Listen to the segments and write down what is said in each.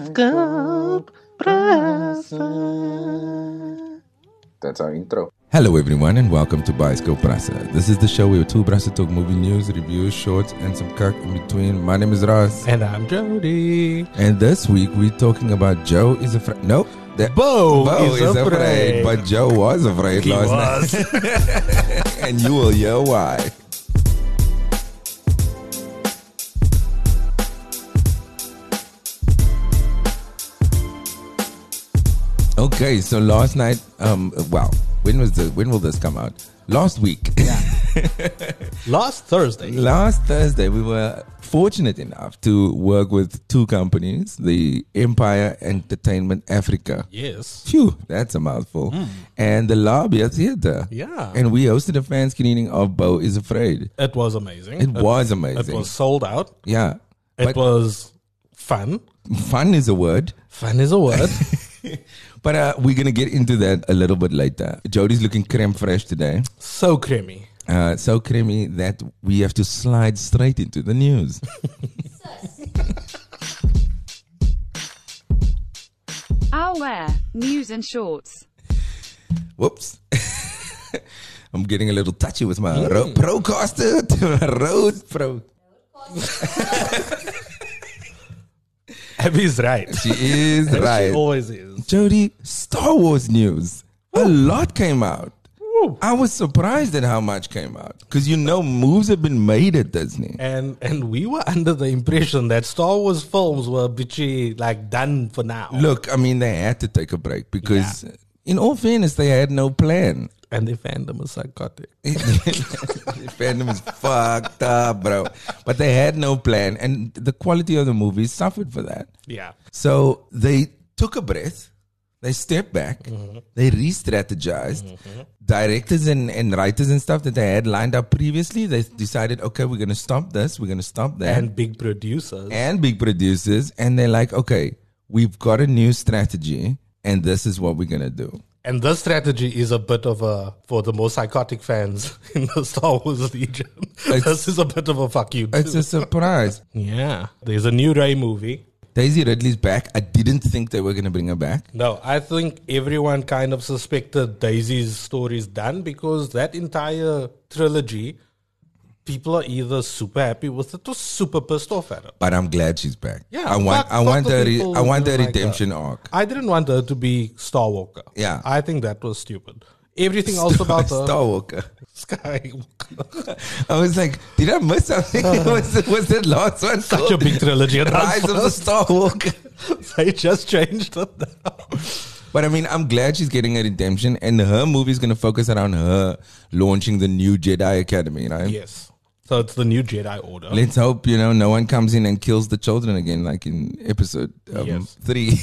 Bioscope Brasa. That's our intro. Hello everyone and welcome to Bioscope Brasa. This is the show where two Brasa talk movie news, reviews, shorts and some kirk in between. My name is Ross. And I'm Jody. And this week we're talking about Joe is afraid. Nope. Bo is afraid. But Joe was afraid last night. And you will hear why. Okay, so last night, when will this come out? Last week. Yeah. Last Thursday. Last Thursday, we were fortunate enough to work with two companies, the Empire Entertainment Africa. Yes. Phew, that's a mouthful. And the Labia Theatre. Yeah. And we hosted a fan screening of Bo is Afraid. It was amazing. It was amazing. It was sold out. Yeah. It was fun. Fun is a word. Fun is a word. But we're going to get into that a little bit later. Jody's looking creme fraiche today. So creamy. So creamy that we have to slide straight into the news. Our wear, news and shorts. Whoops. I'm getting a little touchy with my Procaster to my Rode Pro. Abby's right. She is right. She always is. Jody, Star Wars news. A lot came out. Woo. I was surprised at how much came out. Because moves have been made at Disney. And we were under the impression that Star Wars films were bitchy, done for now. Look, they had to take a break because, in all fairness, they had no plan. And the fandom is psychotic. The fandom is fucked up, bro. But they had no plan, and the quality of the movies suffered for that. Yeah. So they took a breath, they stepped back, they re-strategized. Directors and writers and stuff that they had lined up previously, they decided, okay, we're going to stop this, we're going to stop that. And big producers. And they're like, okay, we've got a new strategy, and this is what we're going to do. And this strategy is a bit of for the more psychotic fans in the Star Wars Legion, this is a bit of a fuck you too. It's a surprise. Yeah. There's a new Rey movie. Daisy Ridley's back. I didn't think they were going to bring her back. No, I think everyone kind of suspected Daisy's story's done because that entire trilogy, people are either super happy with it or super pissed off at it. But I'm glad she's back. Yeah, I want her redemption arc. I didn't want her to be Star Walker. Yeah. I think that was stupid. Everything else about her. Star Walker. Skywalker. I was like, did I miss something? was that last one? Such a big trilogy. Rise of the Star Walker. They just changed it now. But I'm glad she's getting a redemption, and her movie is going to focus around her launching the new Jedi Academy, right? Yes. So it's the new Jedi Order. Let's hope, no one comes in and kills the children again, like in episode 3.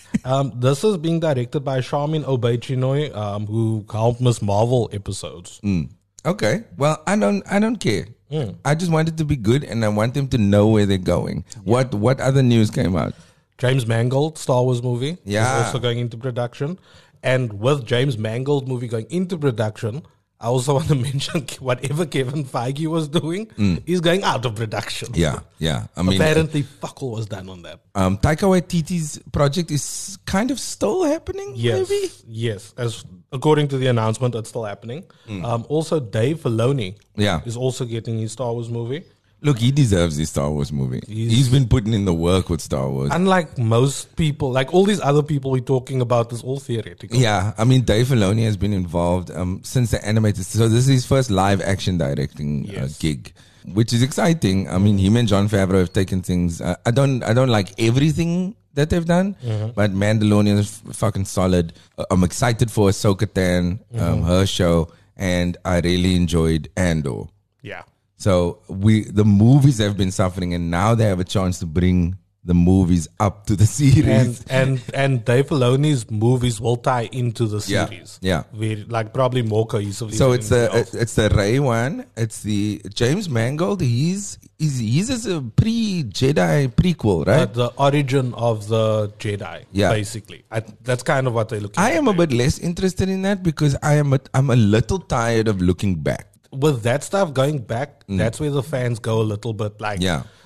This is being directed by Charmin Obey-Chinoy, who helped Miss Marvel episodes. Okay. Well, I don't care. I just want it to be good, and I want them to know where they're going. Yeah. What other news came out? James Mangold, Star Wars movie, is also going into production. And with James Mangold movie going into production, I also want to mention whatever Kevin Feige was doing is going out of production. Yeah. Apparently, fuck all was done on that. Taika Waititi's project is kind of still happening, maybe? Yes. As according to the announcement, it's still happening. Also, Dave Filoni is also getting his Star Wars movie. Look, he deserves his Star Wars movie. He's been putting in the work with Star Wars. Unlike most people, like all these other people we're talking about, is all theoretical. Yeah, Dave Filoni has been involved since the animated. So this is his first live action directing gig, which is exciting. Him and Jon Favreau have taken things. I don't like everything that they've done, but Mandalorian is fucking solid. I'm excited for Ahsoka Tano, her show, and I really enjoyed Andor. Yeah. So the movies have been suffering, and now they have a chance to bring the movies up to the series. And Dave Filoni's movies will tie into the series. Yeah. Probably more cohesively. So it's the Rey one. It's the James Mangold. He's as a pre-Jedi prequel, right? The origin of the Jedi, basically. That's kind of what they're looking at. I am a bit less interested in that because I'm a little tired of looking back. With that stuff going back, that's where the fans go a little bit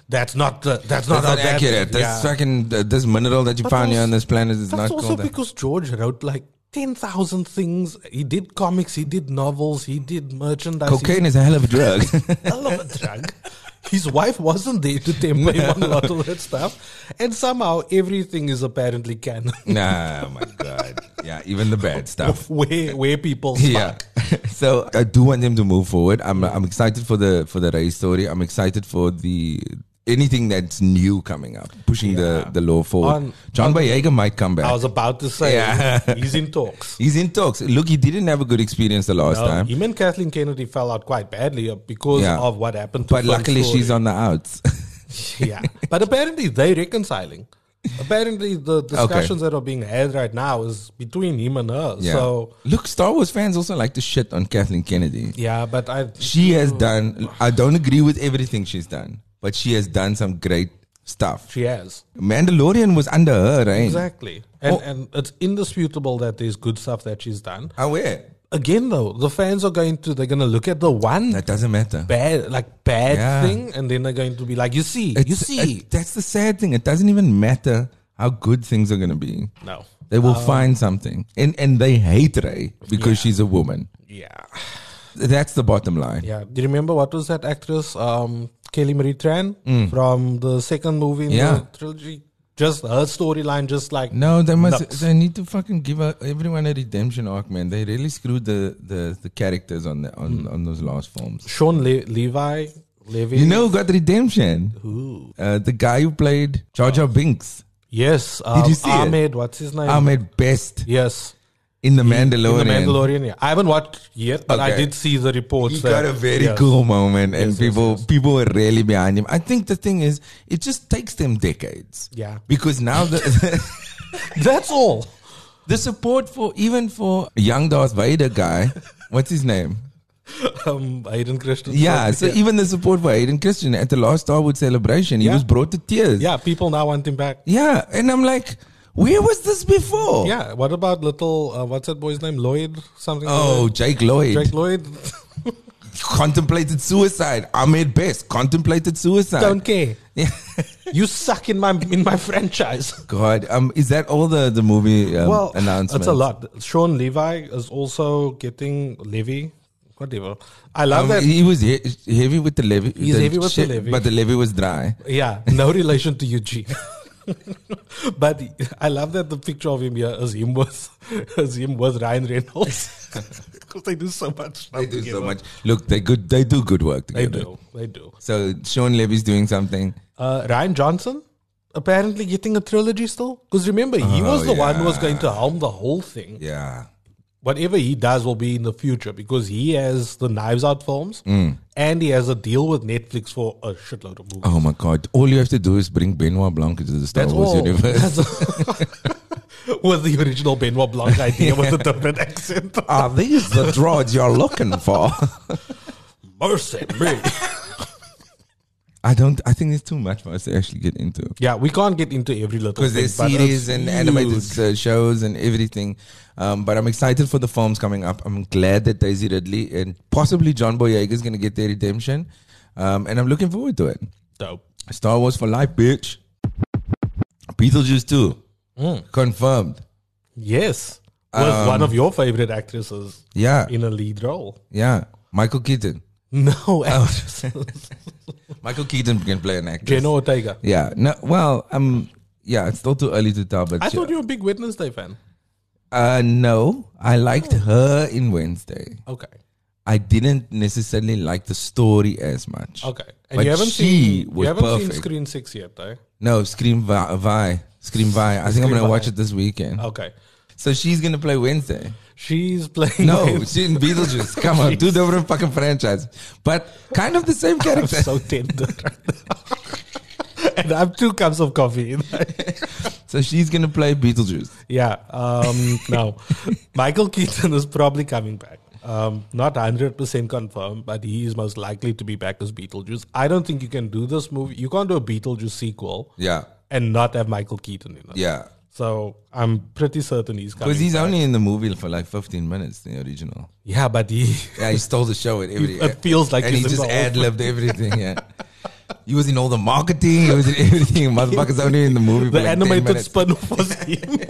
That's not That's not accurate. That's fucking this mineral that you found here on this planet is not called. That's also because George wrote like 10,000 things. He did comics, he did novels, he did merchandise. Cocaine is a hell of a drug. Hell of a drug. His wife wasn't there to temper him on a lot of that stuff. And somehow everything is apparently canon. Nah, oh my God. Yeah, even the bad stuff. Where people spark. Yeah. So I do want them to move forward. I'm excited for the Ray story. I'm excited for anything that's new coming up, pushing the law forward. John Boyega might come back. I was about to say, he's in talks. He's in talks. Look, he didn't have a good experience the last time. Him and Kathleen Kennedy fell out quite badly because of what happened to But luckily she's on the outs. Yeah. But apparently they're reconciling. Apparently the discussions that are being had right now is between him and her. Yeah. So look, Star Wars fans also like to shit on Kathleen Kennedy. Yeah, but she has done, I don't agree with everything she's done, but she has done some great stuff. She has. Mandalorian was under her, right? Exactly. And it's indisputable that there's good stuff that she's done. Where? Again, though, the fans are they're going to look at the one. That doesn't matter. Bad thing, and then they're going to be like, you see. That's the sad thing. It doesn't even matter how good things are going to be. No. They will find something. And they hate Rey because she's a woman. Yeah. That's the bottom line. Yeah. Do you remember what was that actress, Kelly Marie Tran, from the second movie in the trilogy? Just her storyline, just like no, they need to fucking give everyone a redemption arc, man. They really screwed the characters on those last films. Sean Levi, you know who got redemption? Who? The guy who played Jar Jar Binks. Yes. Did you see Ahmed? What's his name? Ahmed Best. Yes. In the Mandalorian. In the Mandalorian, yeah. I haven't watched yet, but I did see the reports. He got a very cool moment, and people were really behind him. I think the thing is, it just takes them decades. Yeah. Because now that's all. The support for young Darth Vader guy, what's his name? Hayden Christensen. Yeah, so even the support for Hayden Christensen at the last Star Wars celebration, he was brought to tears. Yeah, people now want him back. Yeah, and I'm like, where was this before? Yeah, what about little, what's that boy's name? Lloyd? Something like Jake Lloyd. Jake Lloyd. Contemplated suicide. Ahmed Best contemplated suicide. Don't care. Yeah. You suck in my franchise. God, is that all the movie announcements? It's a lot. Sean Levi is also getting Levy. Whatever. I love that. He was heavy with the levy. He's heavy with the levy. But the levy was dry. Yeah, no relation to Eugene. But I love that the picture of him here is him with Ryan Reynolds. Because they do so much. They do so much. Look, they do good work together. They do. So Sean Levy's doing something. Ryan Johnson apparently getting a trilogy still. Because remember, he was the one who was going to helm the whole thing. Yeah. Whatever he does will be in the future because he has the Knives Out films and he has a deal with Netflix for a shitload of movies. Oh my God. All you have to do is bring Benoit Blanc into the Star Wars universe. With the original Benoit Blanc idea with a different accent. Are these the droids you're looking for? Mercy me. I think it's too much for us to actually get into. Yeah, we can't get into every little thing. Because there's series and animated shows and everything. But I'm excited for the films coming up. I'm glad that Daisy Ridley and possibly John Boyega is going to get their redemption. And I'm looking forward to it. Dope. Star Wars for life, bitch. Beetlejuice 2. Confirmed. Yes. With one of your favorite actresses. Yeah. In a lead role. Yeah. Michael Keaton. No actress. Michael Keaton can play an actor. Jenna Ortega. Yeah. No. Well, it's still too early to tell. But I thought you were a big Wednesday fan. No, I liked her in Wednesday. Okay. I didn't necessarily like the story as much. Okay. And but you haven't seen Screen 6 yet, though? No, Scream Vi. I think I'm going to watch it this weekend. Okay. So she's going to play Wednesday. She's playing... No, she's in Beetlejuice. Come on, two different fucking franchises. But kind of the same character. I'm so tender right now. And I have 2 cups of coffee. So she's going to play Beetlejuice. Yeah. No. Michael Keaton is probably coming back. Not 100% confirmed, but he is most likely to be back as Beetlejuice. I don't think you can do this movie. You can't do a Beetlejuice sequel. Yeah. And not have Michael Keaton in it. Yeah. So I'm pretty certain he's coming. Because he's back. only in the movie for like 15 minutes, the original. Yeah, but he stole the show at every. It feels like and he just ad-libbed everything. Yeah. He was in all the marketing. He was in everything. Motherfucker's only in the movie. The animated spin-off was him.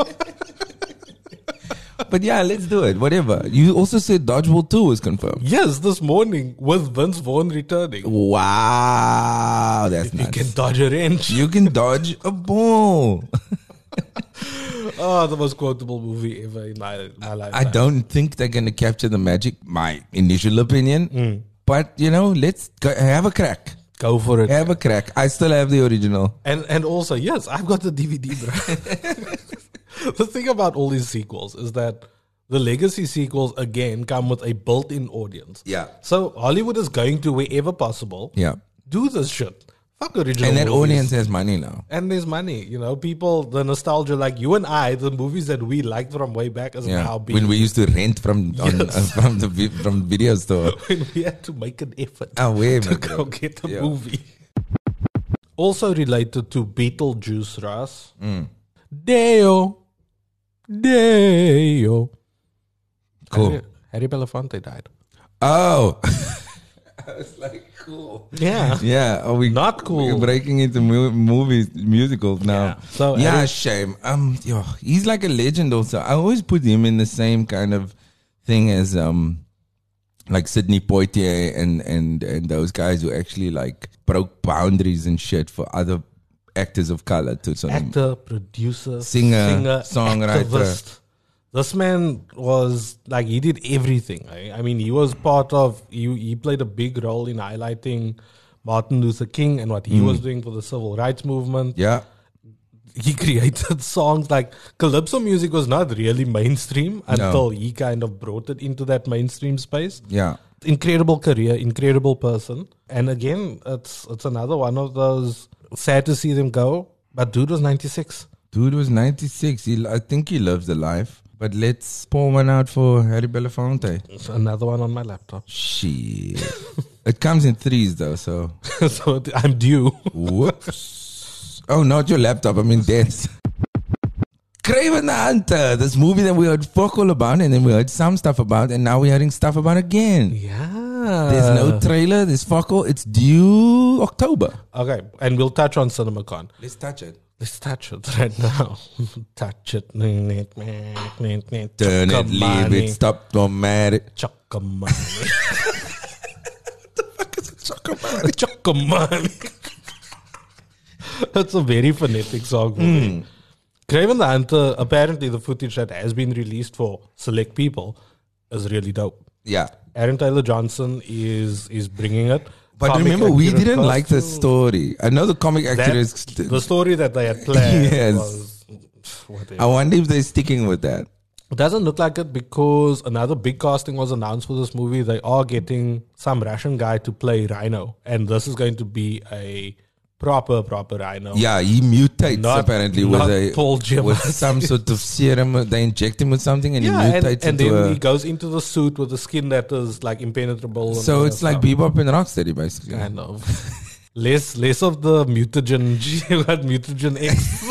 But yeah, let's do it. Whatever. You also said Dodgeball 2 was confirmed. Yes, this morning with Vince Vaughn returning. Wow, that's nice. You can dodge a wrench. You can dodge a ball. Oh, the most quotable movie ever in my life. I don't think they're going to capture the magic, my initial opinion. But, let's go, have a crack. Go for it. Have a crack. I still have the original. And also, yes, I've got the DVD, bro. The thing about all these sequels is that the legacy sequels, again, come with a built-in audience. Yeah. So Hollywood is going to, wherever possible, do this shit. Fuck original And that movies. audience has money now. And there's money. People, the nostalgia, like you and I, the movies that we liked from way back is now being... When we used to rent from the video store. When we had to make an effort to go get the movie. Also related to Beetlejuice, Ras. Deo. Cool. Harry Belafonte died. Oh. I was like, cool. Yeah. Yeah. Are we not cool? We're breaking into musicals now. Yeah. So shame. He's like a legend also. I always put him in the same kind of thing as like Sidney Poitier and those guys who actually like broke boundaries and shit for other actors of color to actor, producer, singer, songwriter. Activist. This man was like, he did everything. I mean, he was part of, he played a big role in highlighting Martin Luther King and what he was doing for the civil rights movement. Yeah. He created songs like Calypso music was not really mainstream until he kind of brought it into that mainstream space. Yeah. Incredible career, incredible person. And again, it's another one of those, sad to see them go, but dude was 96. Dude was 96. I think he lives the life. But let's pour one out for Harry Belafonte. It's another one on my laptop. Shit. It comes in threes though, so. So I'm due. Whoops. Oh, not your laptop. I mean death. Kraven the Hunter. This movie that we heard fuck all about and then we heard some stuff about and now we're hearing stuff about again. Yeah. There's no trailer. There's fuck all. It's due October. Okay. And we'll touch on CinemaCon. Let's touch it. Let's touch it right now. Touch it. Turn it, leave it, stop, don't matter. Chocolate. What the fuck is a Chocolate. That's a very phonetic song for me. Kraven the Hunter, apparently the footage that has been released for select people is really dope. Yeah. Aaron Taylor Johnson is bringing it. But remember, we didn't like the story. I know the comic actors... The story that they had planned was... Whatever. I wonder if they're sticking with that. It doesn't look like it because another big casting was announced for this movie. They are getting some Russian guy to play Rhino. And this is going to be a proper Rhino. Yeah, he mutates apparently with some sort of serum. They inject him with something and he mutates and then he goes into the suit with the skin that is like impenetrable. So it's like Bebop and Rocksteady basically. Kind of. Less of the mutagen X.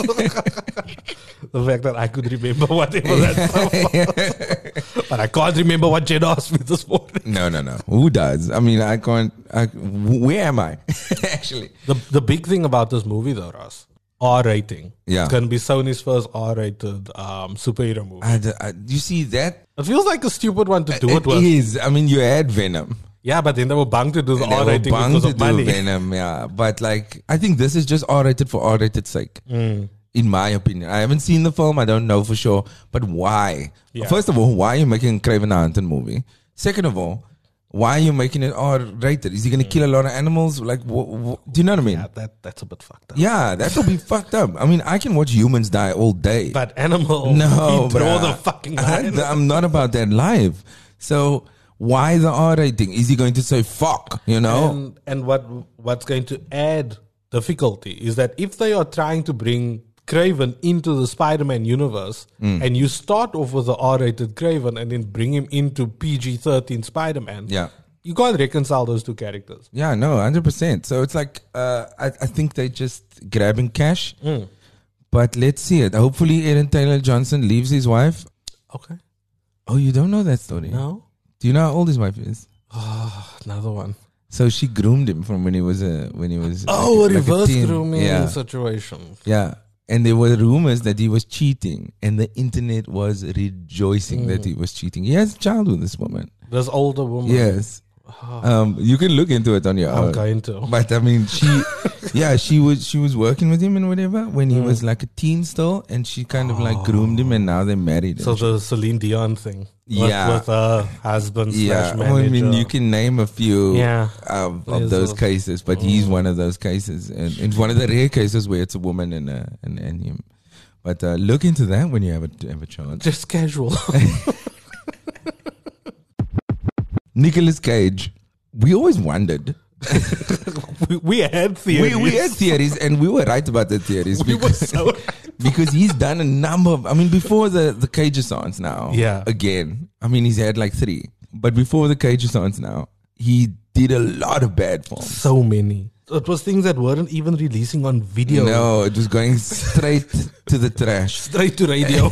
The fact that I could remember whatever that was. But I can't remember what Jen asked me this morning. No. Who does? I mean, I can't. Where am I? Actually. The big thing about this movie though, Ross, R rating. Yeah. It's going to be Sony's first R-rated superhero movie. You see that? It feels like a stupid one to do it with. It is. I mean, you had Venom. Yeah, but then they were banged to do the R rating because of money. Venom, yeah. But like, I think this is just R rated for R rated sake. In my opinion, I haven't seen the film. I don't know for sure. But why? Yeah. First of all, why are you making a Kraven the Hunter movie? Second of all, why are you making it R rated? Is he going to kill a lot of animals? Like, do you know what I mean? Yeah, that's a bit fucked up. Yeah, that will be fucked up. I mean, I can watch humans die all day. But animals, no, draw the fucking line. I'm not about that life. So why the R rating? Is he going to say fuck? You know? And what's going to add difficulty is that if they are trying to bring Kraven into the Spider-Man universe and you start off with the R-rated Kraven and then bring him into PG-13 Spider-Man, you can't reconcile those two characters. Yeah, no, 100%. So it's like, I think they're just grabbing cash. But let's see it. Hopefully Aaron Taylor Johnson leaves his wife. Okay. Oh, you don't know that story? No. Do you know how old his wife is? Oh, another one. So she groomed him from when he was a like reverse teen. grooming situation. Yeah. And there were rumors that he was cheating, and the internet was rejoicing that he was cheating. He has a child with this woman. This older woman. Yes. You can look into it on your own. I'm going to. But I mean, she was working with him and whatever when he was like a teen still, and she kind of like groomed him, and now they're married. So the Celine Dion thing. Yeah. With her husband slash manager. I mean, you can name a few of those cases, but he's one of those cases. And it's one of the rare cases where it's a woman and him. But look into that when you have a chance. Just casual. Nicolas Cage. We always wondered. we had theories. We had theories, and we were right about the theories. Because he's done a number of, I mean, before the Cage-a-thons now. Yeah. Again. I mean, he's had like 3. But before the Cage-a-thons now, he did a lot of bad films. So many. It was things that weren't even releasing on video. No, it was going straight to the trash. Straight to radio.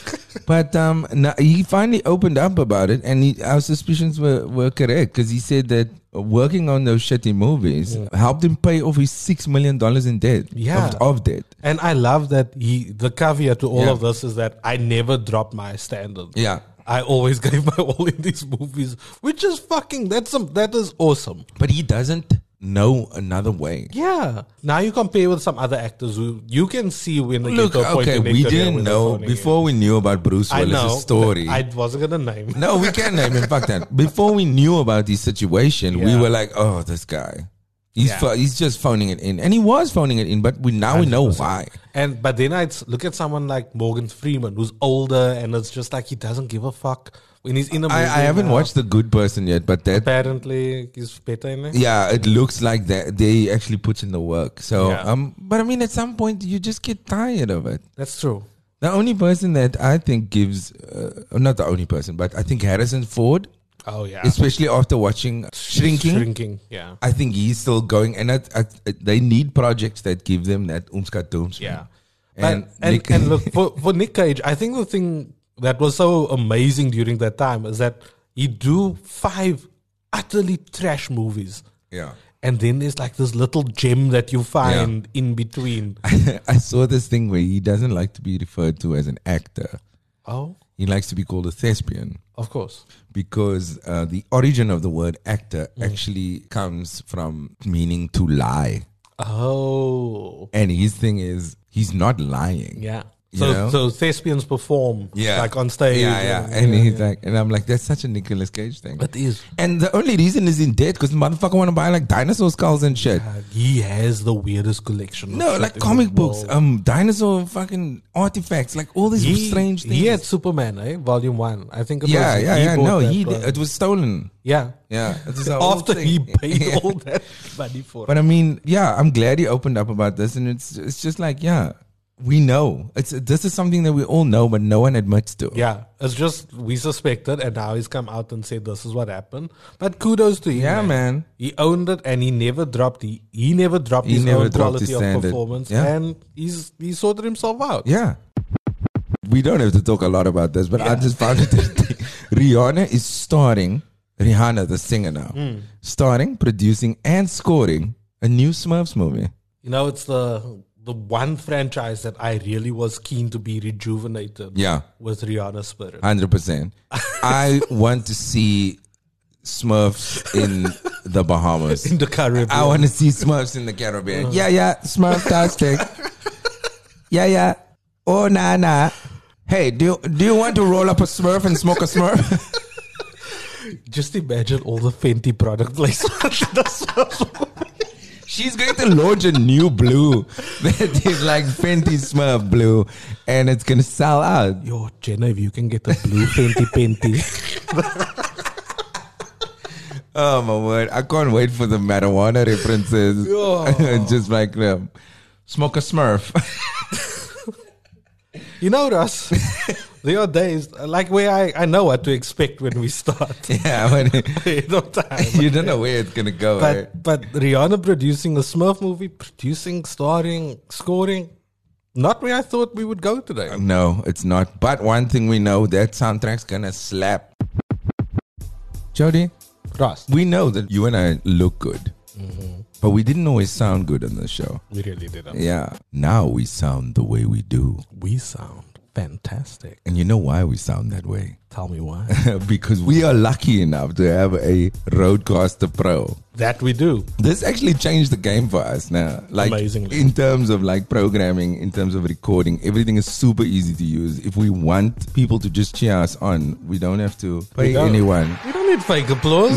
But he finally opened up about it, and our suspicions were correct, because he said that working on those shitty movies helped him pay off his $6 million in debt. Of debt. And I love that the caveat to all of this is that I never dropped my standard. Yeah. I always gave my all in these movies, which is that is awesome. But he doesn't know another way. Yeah. Now you compare with some other actors who you can see when they get to a point in their we career didn't know before we knew about Bruce Willis' story. I wasn't gonna name him. No, we can name him. Fuck that. Before we knew about his situation, we were like, oh, this guy. He's just phoning it in. And he was phoning it in, but we know why. But then I look at someone like Morgan Freeman, who's older, and it's just like he doesn't give a fuck when he's in a movie. I haven't watched The Good Person yet, but that apparently he's better in it. Yeah, it looks like that they actually put in the work. So, but I mean, at some point you just get tired of it. That's true. The only person that I think gives, not the only person, but I think Harrison Ford. Oh yeah, especially after watching Shrinking. Yeah, I think he's still going, and they need projects that give them that oompska. Yeah, and look for Nick Cage, I think the thing that was so amazing during that time is that he do 5 utterly trash movies. Yeah, and then there's like this little gem that you find in between. I saw this thing where he doesn't like to be referred to as an actor. Oh. He likes to be called a thespian. Of course. Because the origin of the word actor actually comes from meaning to lie. Oh. And his thing is, he's not lying. Yeah. So thespians perform like on stage. Yeah. And he's like, and I'm like, that's such a Nicolas Cage thing. It is. And the only reason is in debt because the motherfucker want to buy like dinosaur skulls and shit. He has the weirdest collection. No, like comic books, dinosaur fucking artifacts, like all these strange things. He had Superman, Volume 1. I think it was. Yeah. No, it was stolen. Yeah. It was after he paid all that money for it. But I mean, I'm glad he opened up about this, and it's just like, we know. This is something that we all know, but no one admits to. Yeah, it's just we suspected, and now he's come out and said this is what happened. But kudos to him. Yeah, man. He owned it, and he never dropped. He never dropped his own quality of performance, and he sorted himself out. Yeah. We don't have to talk a lot about this, but I just found it interesting. Rihanna is starring. Rihanna, the singer now, starring, producing, and scoring a new Smurfs movie. You know, it's the one franchise that I really was keen to be rejuvenated with Rihanna's spirit. 100%. I want to see Smurfs in the Bahamas. In the Caribbean. I want to see Smurfs in the Caribbean. Yeah, Smurf-tastic. Yeah. Oh, nah. Hey, do you want to roll up a Smurf and smoke a Smurf? Just imagine all the Fenty product placement. She's going to launch a new blue that is like Fenty Smurf blue, and it's going to sell out. Yo, Jenna, if you can get a blue Fenty. Oh, my word. I can't wait for the marijuana references. Just like smoke a Smurf. You know, Russ, there are days like where I know what to expect when we start. Yeah, you don't know where it's going to go. But Rihanna producing a Smurf movie, starring, scoring, not where I thought we would go today. No, it's not. But one thing we know, that soundtrack's going to slap. Jody, Ross. We know that you and I look good, but we didn't always sound good on the show. We really didn't. Yeah. Now we sound the way we do. We sound fantastic. And you know why we sound that way? Tell me why. Because we are lucky enough to have a Rodecaster Pro. That we do. This actually changed the game for us now. Like, Amazingly. in terms of like programming, in terms of recording, everything is super easy to use. If we want people to just cheer us on, we don't have to pay anyone. We don't need fake applause.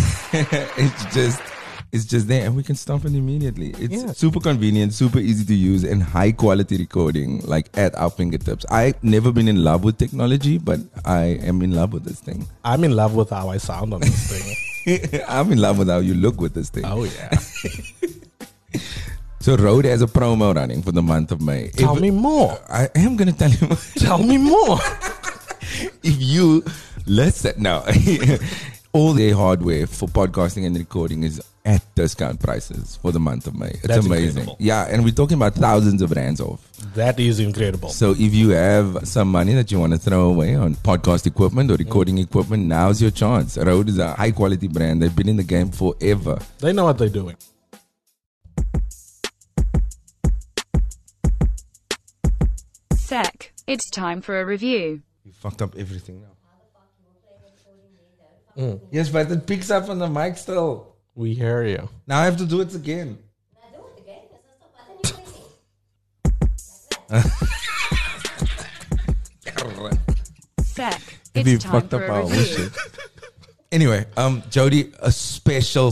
It's just there, and we can stop it immediately. It's super convenient, super easy to use, and high quality recording, like at our fingertips. I've never been in love with technology, but I am in love with this thing. I'm in love with how I sound on this thing. I'm in love with how you look with this thing. Oh, yeah. So Rode has a promo running for the month of May. Tell me more. I am going to tell you more. Tell me more. If you listen, no. All their hardware for podcasting and recording is at discount prices for the month of May. It's That's amazing. incredible. Yeah, and we're talking about thousands of rands off. That is incredible. So if you have some money that you want to throw away on podcast equipment or recording equipment, now's your chance. Rode is a high quality brand. They've been in the game forever. They know what they're doing. Sec, it's time for a review. You fucked up everything now. Yes, but it picks up on the mic still. We hear you. Now I have to do it again. Sec, If you it's time fucked for up a our review. wishes. Anyway, Jody, a special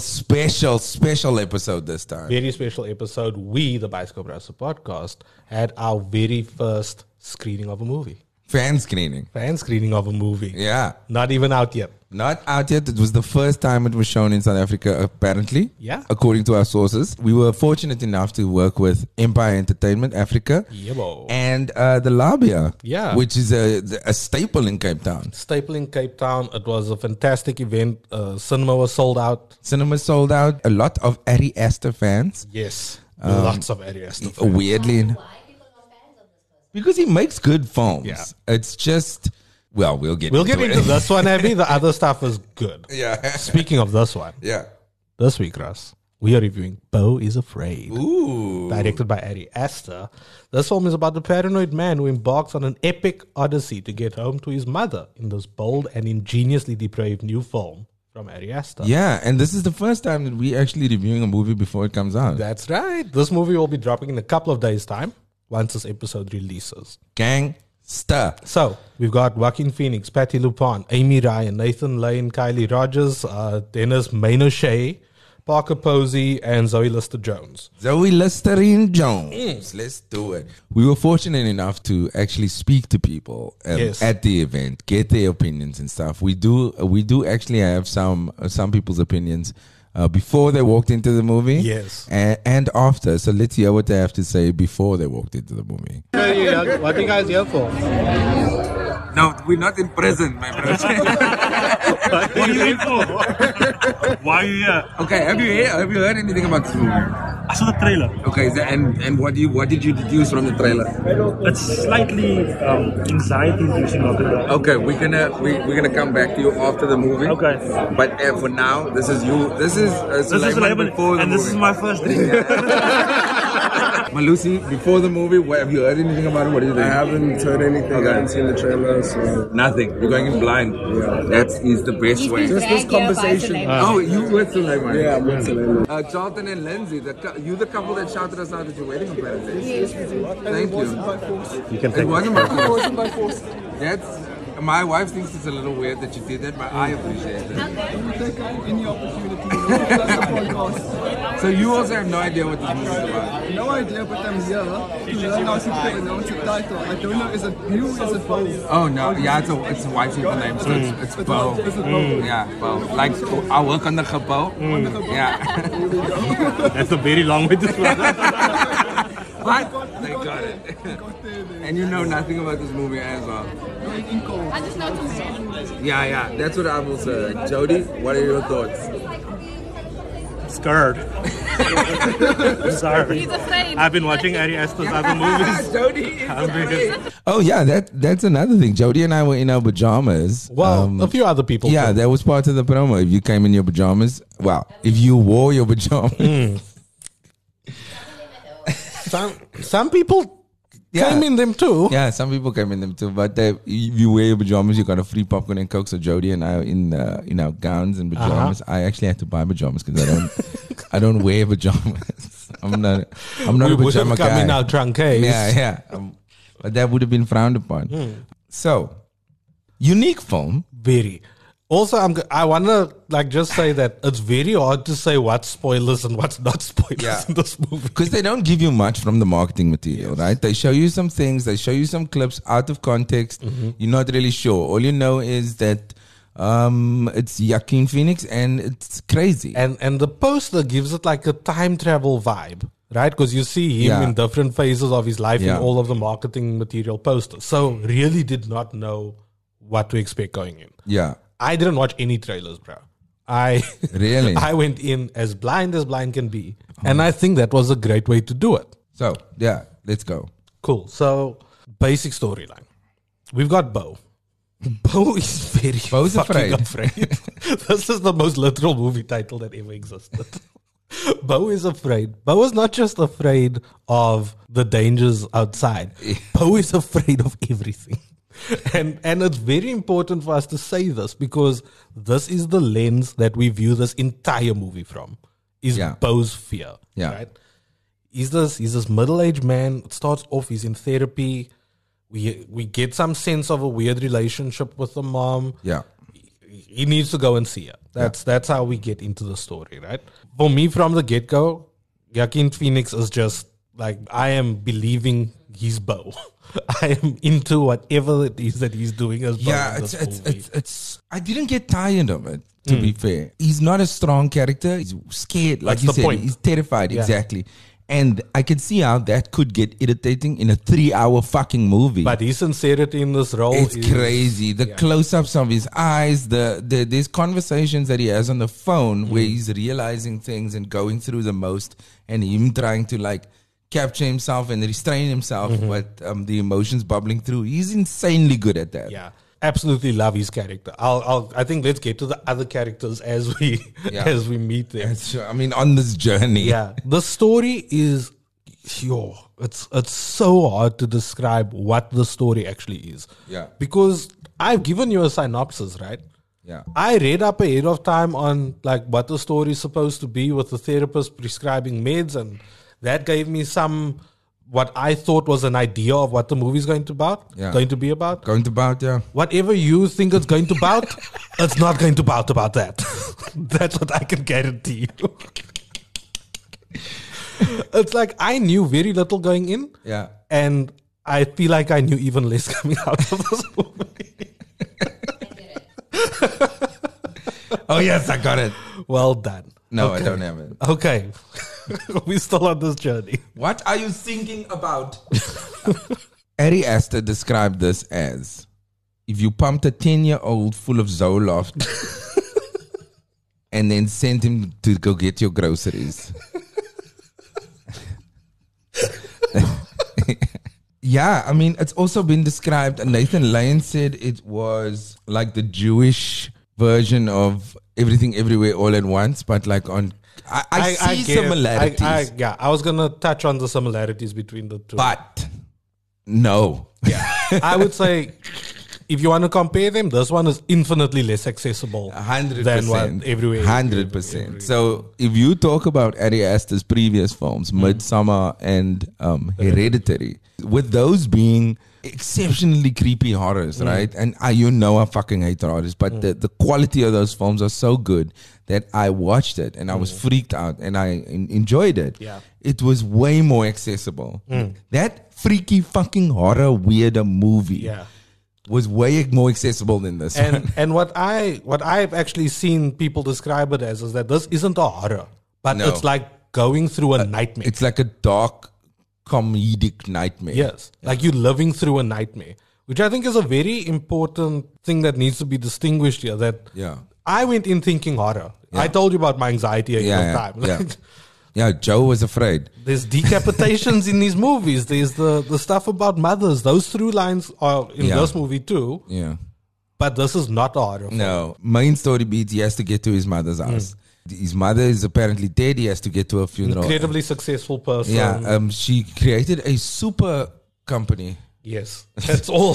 episode this time. Very special episode. We, the Bicycle Browser podcast, had our very first screening of a movie. Fan screening. Fan screening of a movie. Yeah. Not even out yet. Not out yet. It was the first time it was shown in South Africa, apparently. Yeah. According to our sources. We were fortunate enough to work with Empire Entertainment Africa. Yebo. And the Labia. Yeah. Which is a staple in Cape Town. Staple in Cape Town. It was a fantastic event. Cinema was sold out. Cinema sold out. A lot of Ari Aster fans. Yes. Lots of areas. Weirdly. Because he makes good films. Yeah. It's just, well, we'll get We'll into get it. into this one, Abby. The other stuff is good. Yeah. Speaking of this one, Yeah. this week, Russ, we are reviewing Beau is Afraid. Ooh. Directed by Ari Aster. This film is about the paranoid man who embarks on an epic odyssey to get home to his mother in this bold and ingeniously depraved new film from Ari Aster. Yeah, and this is the first time that we're actually reviewing a movie before it comes out. That's right. This movie will be dropping in a couple of days' time once this episode releases. Gangsta. So, we've got Joaquin Phoenix, Patty LuPone, Amy Ryan, Nathan Lane, Kylie Rogers, Dennis Mainochet, Parker Posey, and Zoe Lister-Jones. Zoe Listerine Jones. Let's do it. We were fortunate enough to actually speak to people Yes. at the event, get their opinions and stuff. We do actually have some people's opinions before they walked into the movie. Yes. And after. So let's hear what they have to say before they walked into the movie. What are you guys here for? No, we're not in prison, my brother. What are you here for? Why are you here? Okay, have you heard anything about this movie? I saw the trailer. Okay, and what did you deduce from the trailer? It's slightly anxiety-inducing. Okay, we're gonna come back to you after the movie. Okay. But for now, this is you. This is Sulaiman before the and movie. this is my first drink. Malusi, before the movie, have you heard anything about it? What do you think? I haven't heard anything. Okay. I haven't seen the trailer. So. Nothing. You're going in blind. Yeah. That is the best way. Just this conversation. Oh, you with Sulaiman? Yeah, I'm with Sulaiman. Charlton and Lindsay, you the couple that shouted us out at your wedding, apparently. Yes. Thank you. You can It take wasn't by force. Wasn't by force. That's my wife thinks it's a little weird that you did that, but I appreciate it. Take any opportunity. That's the podcast. So you also have no idea what this movie is about. No idea, but I'm here to learn how to pronounce the title. I don't know. Is it Beau? Is it Beau? Oh no, yeah, it's a white people name, so it's Beau. Is it Beau? Yeah, Beau. Like I work on the Gebouw. Yeah. That's a very long way to start. But they got it. And you know nothing about this movie as well. I just know it's a Yeah, that's what I will say. Jody, what are your thoughts? Scared. Sorry. He's afraid. I've been watching Ari Aster's other movies. Jodie Oh yeah, that's another thing. Jodie and I were in our pajamas. Well, a few other people. Yeah, too. that was part of the promo. If you came in your pajamas, well, if you wore your pajamas, Some people Yeah. came in them too. yeah, some people came in them too. But if you wear your pajamas, you got a free popcorn and coke. So Jodie and I are in our gowns and pajamas. I actually had to buy pajamas because I don't wear pajamas. I'm not We a would pajama have come guy. in our trunk case. Yeah. But that would have been frowned upon. So, unique film. Very. Also, I want to just say that it's very hard to say what's spoilers and what's not spoilers Yeah. in this movie. Because they don't give you much from the marketing material, right? They show you some things, they show you some clips out of context. You're not really sure. All you know is that it's Joaquin Phoenix and it's crazy. And the poster gives it like a time travel vibe, right? Because you see him Yeah. in different phases of his life Yeah. in all of the marketing material posters. So really did not know what to expect going in. Yeah. I didn't watch any trailers, bro. Really? I went in as blind can be. And I think that was a great way to do it. So, yeah, let's go. Cool. So, basic storyline. We've got Bo. Bo is very Bo's fucking afraid. afraid. This is the most literal movie title that ever existed. Bo is afraid. Bo is not just afraid of the dangers outside. Bo is afraid of everything. And it's very important for us to say this because this is the lens that we view this entire movie from. Is Yeah. Bo's fear. Yeah. Right? He's this middle-aged man. It starts off, he's in therapy. We get some sense of a weird relationship with the mom. Yeah. He needs to go and see her. That's how we get into the story, right? For me, from the get-go, Joaquin Phoenix is just like, I am believing he's Bo. I am into whatever it is that he's doing as Bo. Yeah, in this movie. it's. I didn't get tired of it. To be fair, he's not a strong character. He's scared, like That's you the said. point. He's terrified. Yeah. Exactly. And I can see how that could get irritating in a 3-hour fucking movie. But his sincerity in this role It's is crazy. The close-ups of his eyes, there's conversations that he has on the phone where he's realizing things and going through the most, and him trying to like capture himself and restrain himself, but the emotions bubbling through. He's insanely good at that. Yeah, absolutely love his character. I think let's get to the other characters as we meet them. I mean, on this journey. Yeah, the story is, it's so hard to describe what the story actually is. Yeah. Because I've given you a synopsis, right? Yeah. I read up ahead of time on like what the story is supposed to be with the therapist prescribing meds, and that gave me what I thought was an idea of what the movie is going to be about. Going to about, yeah. Whatever you think it's going to about, it's not going to about that. That's what I can guarantee you. It's like I knew very little going in. Yeah. And I feel like I knew even less coming out of this movie. Oh, yes, I got it. Well done. No, Okay. I don't have it. Okay. We're still on this journey. What are you thinking about? Ari Aster described this as if you pumped a 10-year-old full of Zoloft and then sent him to go get your groceries. Yeah, I mean, it's also been described, and Nathan Lane said it was like the Jewish version of Everything Everywhere All at Once, but like on... I see similarities. I was going to touch on the similarities between the two. But no. I would say if you want to compare them, this one is infinitely less accessible 100%. than what Everywhere. 100%. So if you talk about Ari Aster's previous films, Midsommar and Hereditary, with those being exceptionally creepy horrors, right? And I fucking hate horrors, but the quality of those films are so good that I watched it and I was freaked out and I enjoyed it. Yeah. It was way more accessible. That freaky fucking horror weirder movie was way more accessible than this one. And what I've actually seen people describe it as is that this isn't a horror, but No. it's like going through a nightmare. It's like a dark comedic nightmare. Yes, like you're living through a nightmare, which I think is a very important thing that needs to be distinguished here. That I went in thinking horror. I told you about my anxiety ahead of time. Yeah, Joe was afraid. There's decapitations in these movies. There's the stuff about mothers. Those through lines are in this movie too. Yeah. But this is not a horror film. No. Main story beats, he has to get to his mother's house. His mother is apparently dead. He has to get to her funeral. Incredibly successful person. Yeah. She created a super company. Yes. That's all.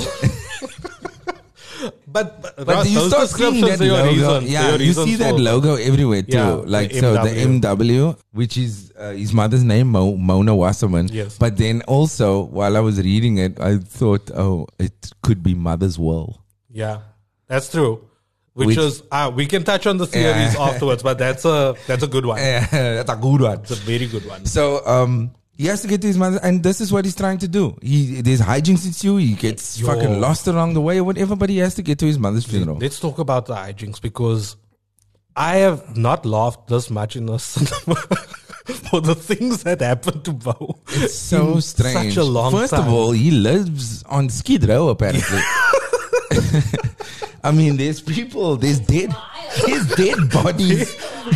But you start seeing that logo. You see that logo everywhere too. Yeah, like the so, the MW. MW, which is his mother's name, Mona Wasserman. Yes. But then also, while I was reading it, I thought, oh, it could be Mother's World. Yeah, that's true. Which is we can touch on the theories afterwards, but that's a good one. That's a good one. It's a very good one. So he has to get to his mother, and this is what he's trying to do. There's hijinks ensue. He gets fucking lost along the way or whatever, but he has to get to his mother's funeral. Let's talk about the hijinks, because I have not laughed this much in a cinema for the things that happened to Bo. It's so strange. Such a long First time. of all, he lives on Skid Row, apparently. I mean, there's there's dead bodies.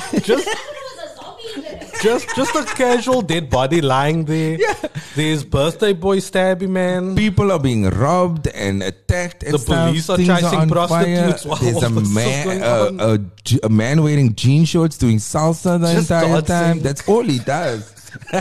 Just a casual dead body lying there. Yeah. There's birthday boy stabby man. People are being robbed and attacked. And The police are chasing prostitutes while There's all a this is man, going a man wearing jean shorts doing salsa the Just entire dancing. time. That's all he does.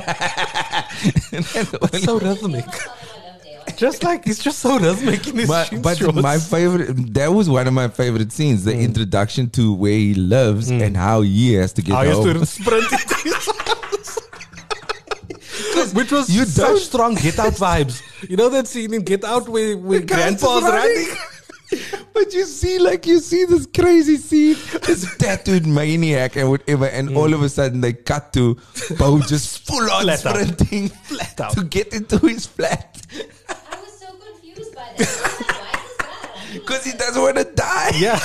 It's so rhythmic. He's just so rhythmic in his jean but shorts. my favorite, that was one of my favorite scenes, the introduction to where he lives and how he has to get How he has home. to sprint into his house. Which was You such don't- strong Get Out vibes. You know that scene in Get Out where guy's Grandpa's just running? But you see this crazy scene, this tattooed maniac and whatever, and all of a sudden they cut to Bo just full on Flat out. sprinting Flat out. to get into his flat I was so confused by that. I was like, why is this bad? because he doesn't want to die. Yeah.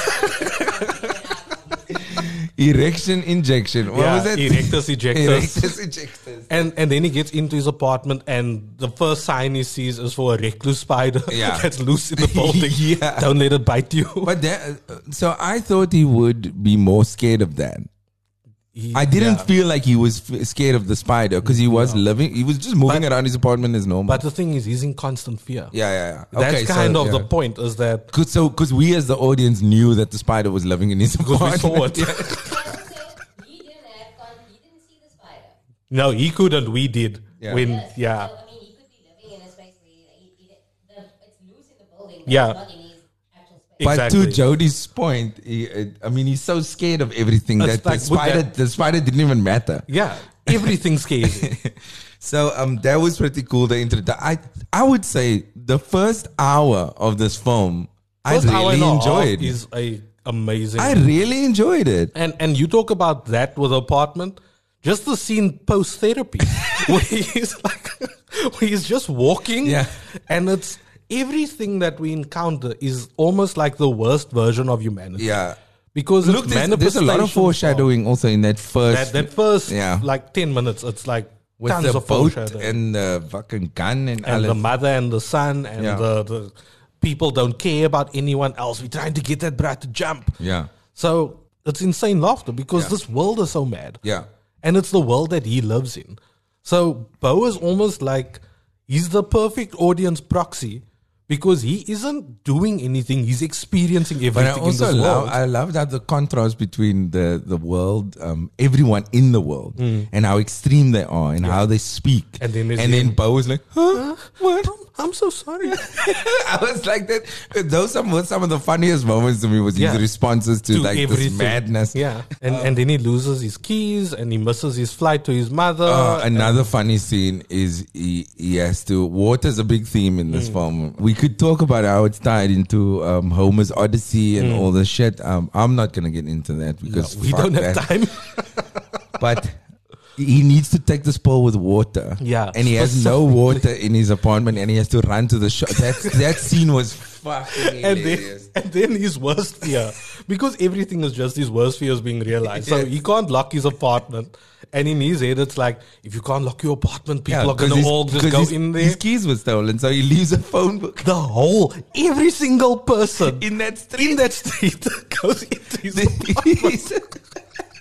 Erection injection. What was that? Erectus ejectus. Erectus ejectus. And then he gets into his apartment, and the first sign he sees is for a recluse spider Yeah. that's loose in the building. Yeah. Don't let it bite you. But so I thought he would be more scared of that. I didn't feel like he was scared of the spider because he was living. He was just moving around his apartment as normal. But the thing is, he's in constant fear. yeah. That's Okay, kind so, of yeah. the point, is that Because we as the audience knew that the spider was living in his because apartment. we saw it. So he didn't see the spider. No, he couldn't. We did. Yeah. When, So, yeah. I mean, he could be living in a space where it's loose in the building, but Yeah. it's not in his actual space. But Exactly. to Jody's point, he's so scared of everything It's that like with the spider didn't even matter. Yeah. Everything scares him. So that was pretty cool. I would say the first hour of this film, First I hour really and a half enjoyed. is amazing. I really enjoyed it. And you talk about that with the apartment, just the scene post therapy where he's just walking, Yeah. and it's everything that we encounter is almost like the worst version of humanity. Yeah. Because Look, there's a lot of manifestations foreshadowing also in that first That first Yeah. like 10 minutes, it's like with tons the of boat foreshadowing. and the fucking gun and And the alles. mother and the son and Yeah. the people don't care about anyone else. We're trying to get that brat to jump. Yeah. So it's insane laughter because Yeah. this world is so mad. Yeah. And it's the world that he lives in. So Bo is almost like he's the perfect audience proxy because he isn't doing anything. He's experiencing But everything I also in this world. I love that the contrast between the world, everyone in the world, and how extreme they are and how they speak. And then there's then him. Bo was like, huh? What? I'm so sorry. I was like that. Those were some of the funniest moments to me was Yeah. his responses to like everything. this madness. Yeah. And then he loses his keys and he misses his flight to his mother. Another funny scene is he has to. Water's a big theme in this film. We could talk about how it's tied into Homer's Odyssey and all this shit. I'm not gonna get into that because we fuck don't have that. time. But he needs to take the spill with water. Yeah, and he has no water in his apartment, and he has to run to the shop. That scene was fucking hilarious. And then his worst fear, because everything is just his worst fears being realized. So he can't lock his apartment. And in his head, it's like, if you can't lock your apartment, people are going to all just go in there. His keys were stolen, so he leaves a phone book. Every single person In that street. goes into his apartment.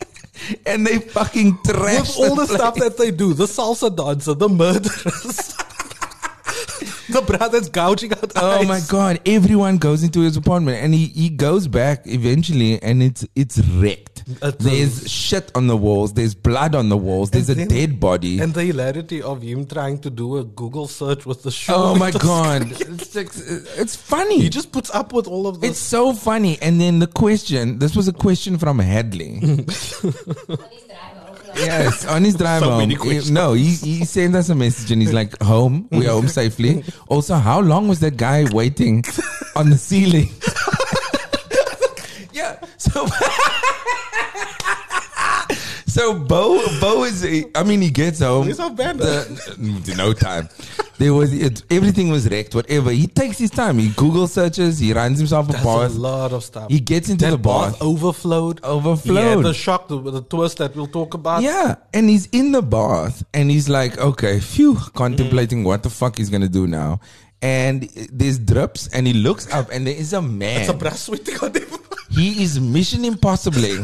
and they fucking trash With all the stuff that they do, the salsa dancer, the murderers, the brothers gouging out Oh eyes. my god! Everyone goes into his apartment, and he goes back eventually, and it's wrecked. There's shit on the walls. There's blood on the walls. There's a dead body. And the hilarity of him trying to do a Google search with the shoe. Oh my with the god! screen. It's funny. He just puts up with all of this. It's so funny. And then the question. This was a question from Hadley. Yes, on his drive So home. many questions. He sent us a message and he's like, home. We're home safely. Also, how long was that guy waiting on the ceiling? Yeah. So Bo is, I mean, he gets home. He's abandoned. No time. Everything was wrecked, whatever. He takes his time. He Google searches. He runs himself a That's bath. a lot of stuff. He gets into the bath. Overflowed. Overflowed. He had the shock, the twist that we'll talk about. Yeah, and he's in the bath and he's like, okay, phew, contemplating what the fuck he's gonna do now. And there's drips and he looks up and there is a man. It's a brass sweating on him. He is Mission Impossibly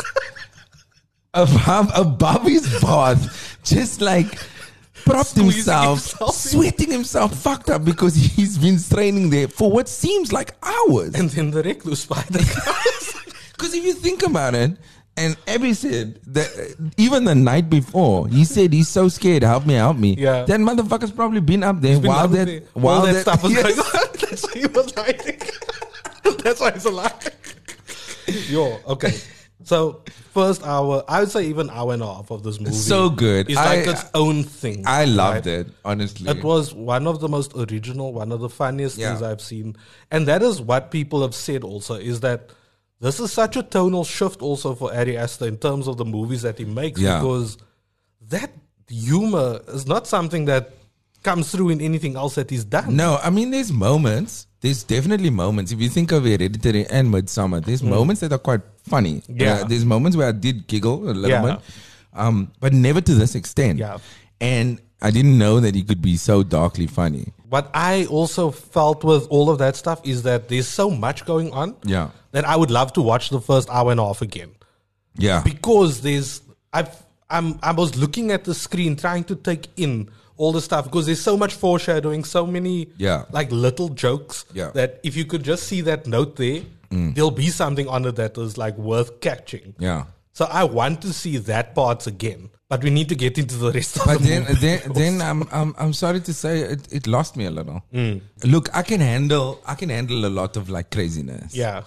above his bath, just like propped Squeezing himself, himself. sweating himself, fucked up because he's been straining there for what seems like hours. And then the recluse spider comes. Because if you think about it, and Abby said that even the night before, he said he's so scared. Help me, help me. Yeah. That motherfucker's probably been up there while All that stuff was yes. going on. That's why he was lying. That's why he's alive. Yo, okay. So first hour, I would say even hour and a half of this movie. So good. It's like its own thing. I loved right? it, honestly. It was one of the most original, one of the funniest Yeah. things I've seen. And that is what people have said also, is that this is such a tonal shift also for Ari Aster in terms of the movies that he makes. Yeah. Because that humor is not something that comes through in anything else that he's done. No, I mean, there's moments. There's definitely moments. If you think of Hereditary and Midsommar, there's moments that are quite funny. Yeah. There's moments where I did giggle a little Yeah. bit, but never to this extent. Yeah. And I didn't know that he could be so darkly funny. What I also felt with all of that stuff is that there's so much going on Yeah. that I would love to watch the first hour and a half again. Yeah. Because I was looking at the screen trying to take in all the stuff because there's so much foreshadowing, so many like little jokes that if you could just see that note there, there'll be something on it that is like worth catching. Yeah. So I want to see that part again, but we need to get into the rest of But the movie. then I'm sorry to say it lost me a little. Look, I can handle a lot of like craziness. Yeah.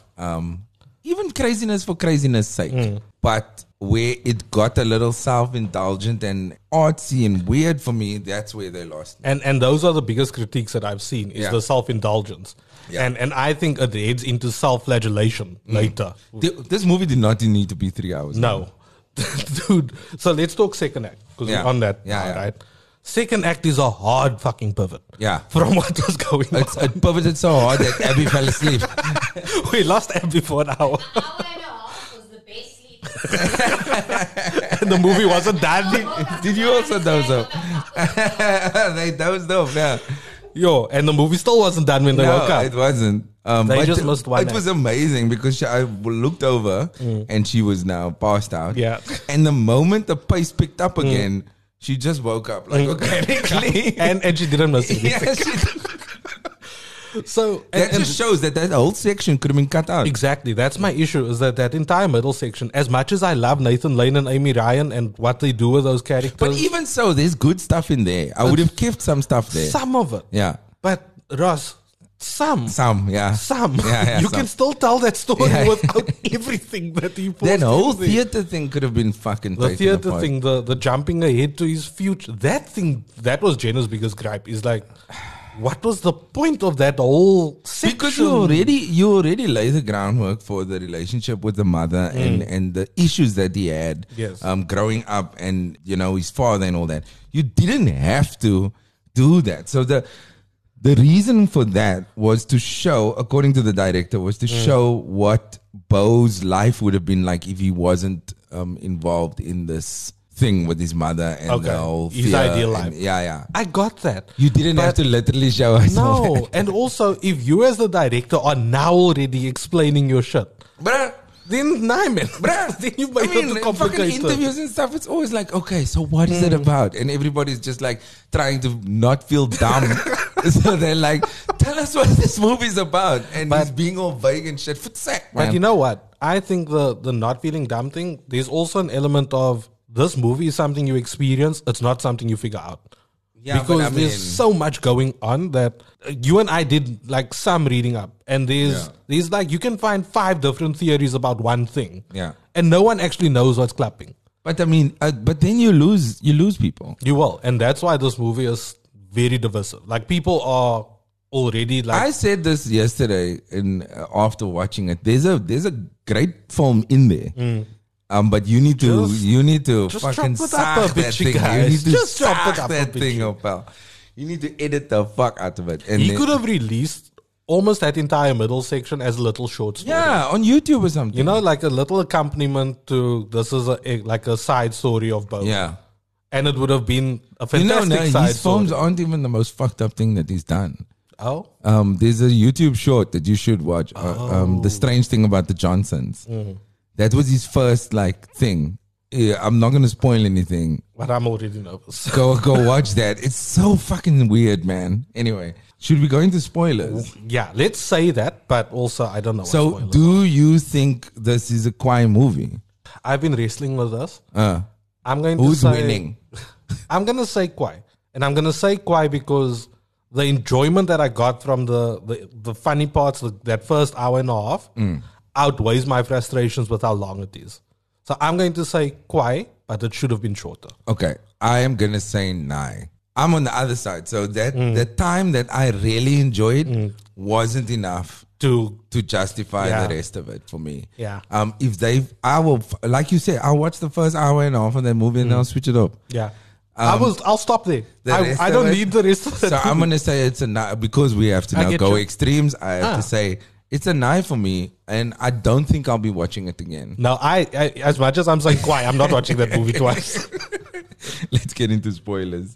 Even craziness for craziness' sake. But where it got a little self-indulgent and artsy and weird for me, that's where they lost me. And those are the biggest critiques that I've seen is the self-indulgence. Yeah. And I think it heads into self-flagellation later. This movie did not need to be 3 hours. No. Dude. So let's talk second act. Because we're on that now, right? Second act is a hard fucking pivot. Yeah. From what was going on. It pivoted so hard that Abby fell asleep. We lost Abby for an hour. Hour and a half was the best sleep. And the movie wasn't done. Did you also doze off? They dozed off, yeah. Yo, and the movie still wasn't done when they woke up. It wasn't. They but just missed one It was amazing because I looked over and she was now passed out. Yeah. And the moment the pace picked up again, she just woke up like organically. and she didn't miss anything. Yeah, So that just shows that whole section could have been cut out. Exactly. That's my issue, is that entire middle section, as much as I love Nathan Lane and Amy Ryan and what they do with those characters. But even so, there's good stuff in there. I would have kept some stuff there. Some of it. Yeah. But Ross, some. Yeah. You some. can still tell that story Yeah. without everything that he puts That whole in there. theater thing could have been fucking The taken theater apart. thing, the jumping ahead to his future, that thing, that was Jenna's biggest gripe. Is like, what was the point of that whole section? Because you already laid the groundwork for the relationship with the mother and the issues that he had growing up and, his father and all that. You didn't have to do that. So the reason for that was to show, according to the director, was to show what Bo's life would have been like if he wasn't involved in this thing with his mother and the whole his fear ideal and- life. Yeah. I got that. You didn't have to literally show us all No, that. and also if you as the director are now already explaining your shit, But Then, man. Then you made it fucking complicated. interviews and stuff, it's always like, okay, so what is it about? And everybody's just like trying to not feel dumb. So they're like, tell us what this movie's about. And he's being all vague and shit. For sec, man. But you know what? I think the not feeling dumb thing, there's also an element of this movie is something you experience. It's not something you figure out. Yeah, because there's so much going on that you and I did like some reading up, and there's like you can find 5 different theories about one thing, and no one actually knows what's clapping. But I mean, but then you lose people. You will, and that's why this movie is very divisive. Like people are already like. I said this yesterday, after watching it, there's a great film in there. But you need to fucking sack that thing. You need to just chop it sack up that thing up, pal. You need to edit the fuck out of it. And he could have released almost that entire middle section as a little short story. Yeah, on YouTube or something. You know, like a little accompaniment to this is like a side story of both. Yeah. And it would have been a fantastic side his films story. aren't even the most fucked up thing that he's done. Oh? There's a YouTube short that you should watch. The Strange Thing About the Johnsons. That was his first thing. Yeah, I'm not going to spoil anything. But I'm already nervous. Go watch that. It's so fucking weird, man. Anyway, should we go into spoilers? Yeah, let's say that, but also I don't know what So, spoilers do you think this is a quiet movie? I've been wrestling with this. I'm going Who's to say, winning? I'm going to say Kwai. And I'm going to say Kwai because the enjoyment that I got from the funny parts, that first hour and a half, outweighs my frustrations with how long it is. So I'm going to say Kwai, but it should have been shorter. Okay, I am going to say Nai. I'm on the other side. So that the time that I really enjoyed wasn't enough to justify the rest of it for me. Yeah. I will, like you said, I'll watch the first hour and a half of that movie and I'll switch it up. Yeah. I'll stop there. I don't need the rest of it. So I'm going to say it's a Nai because we have to now go extremes. I have to say it's a Nai for me, and I don't think I'll be watching it again. No, I as much as I'm saying Kwai, I'm not watching that movie twice. Let's get into spoilers.